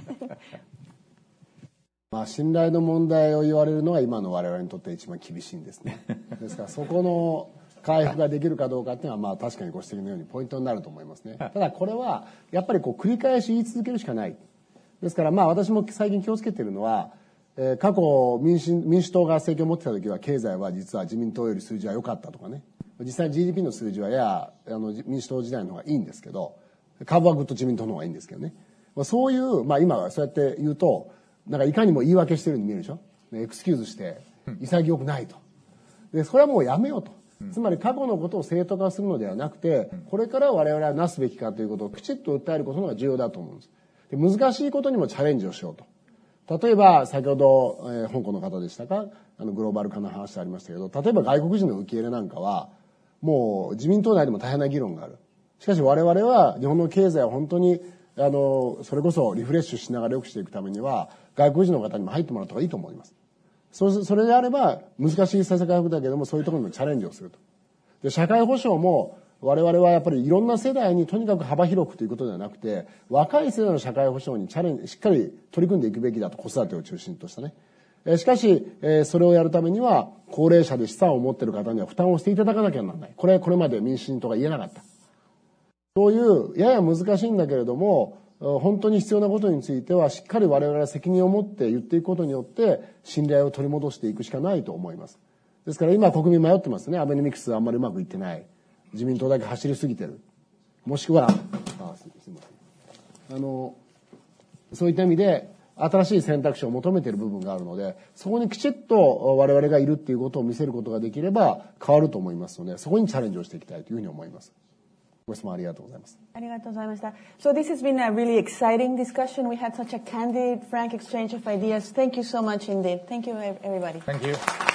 まあ信頼の問題を言われるのが今の我々にとって一番厳しいんですね。ですからそこの回復ができるかどうかっていうのはまあ確かにご指摘のようにポイントになると思いますね。ただこれはやっぱりこう繰り返し言い続けるしかない。ですからまあ私も最近気をつけているのは、えー、過去民主、民主党が政権を持ってた時は経済は実は自民党より数字は良かったとかね。実際 ジーディーピー の数字はややあの民主党時代の方がいいんですけど、株はぐっと自民党の方がいいんですけどね。まあ、そういう、まあ今はそうやって言うと、なんかいかにも言い訳してるように見えるでしょ。エクスキューズして潔くないと。で、それはもうやめようと。 つまり過去のことを正当化するのではなくて、これから我々はなすべきかということをきちっと訴えることが重要だと思うんです。で、難しいことにもチャレンジをしようと。例えば先ほど、えー、香港の方でしたか、あのグローバル化の話ありましたけど、例えば外国人の受け入れなんかはもう自民党内でも大変な議論がある。しかし我々は日本の経済を本当にあのそれこそリフレッシュしながら良くしていくためには外国人の方にも入ってもらった方がいいと思います。そ, それであれば難しい政策改革だけどもそういうところにもチャレンジをすると。で、社会保障も我々はやっぱりいろんな世代にとにかく幅広くということではなくて、若い世代の社会保障にチャレンジしっかり取り組んでいくべきだと、子育てを中心としたね。えしかし、えそれをやるためには高齢者で資産を持っている方には負担をしていただかなきゃならない。これこれまで民進党が言えなかった。そういうやや難しいんだけれども本当に必要なことについてはしっかり我々は責任を持って言っていくことによって信頼を取り戻していくしかないと思います。ですから今国民迷ってますね。アベノミクスあんまりうまくいってない。自民党だけ走りすぎてる。もしくは、あ、すみません。あの、そういった意味で新しい選択肢を求めている部分があるので、そこにきちっと我々がいるっていうことを見せることができれば変わると思いますので、そこにチャレンジをしていきたいというふうに思います。ご質問ありがとうございます。
ありがとうございました。So this has been a really exciting discussion. We had such a candid, frank exchange of ideas. Thank you so much indeed. Thank you, everybody.
Thank you.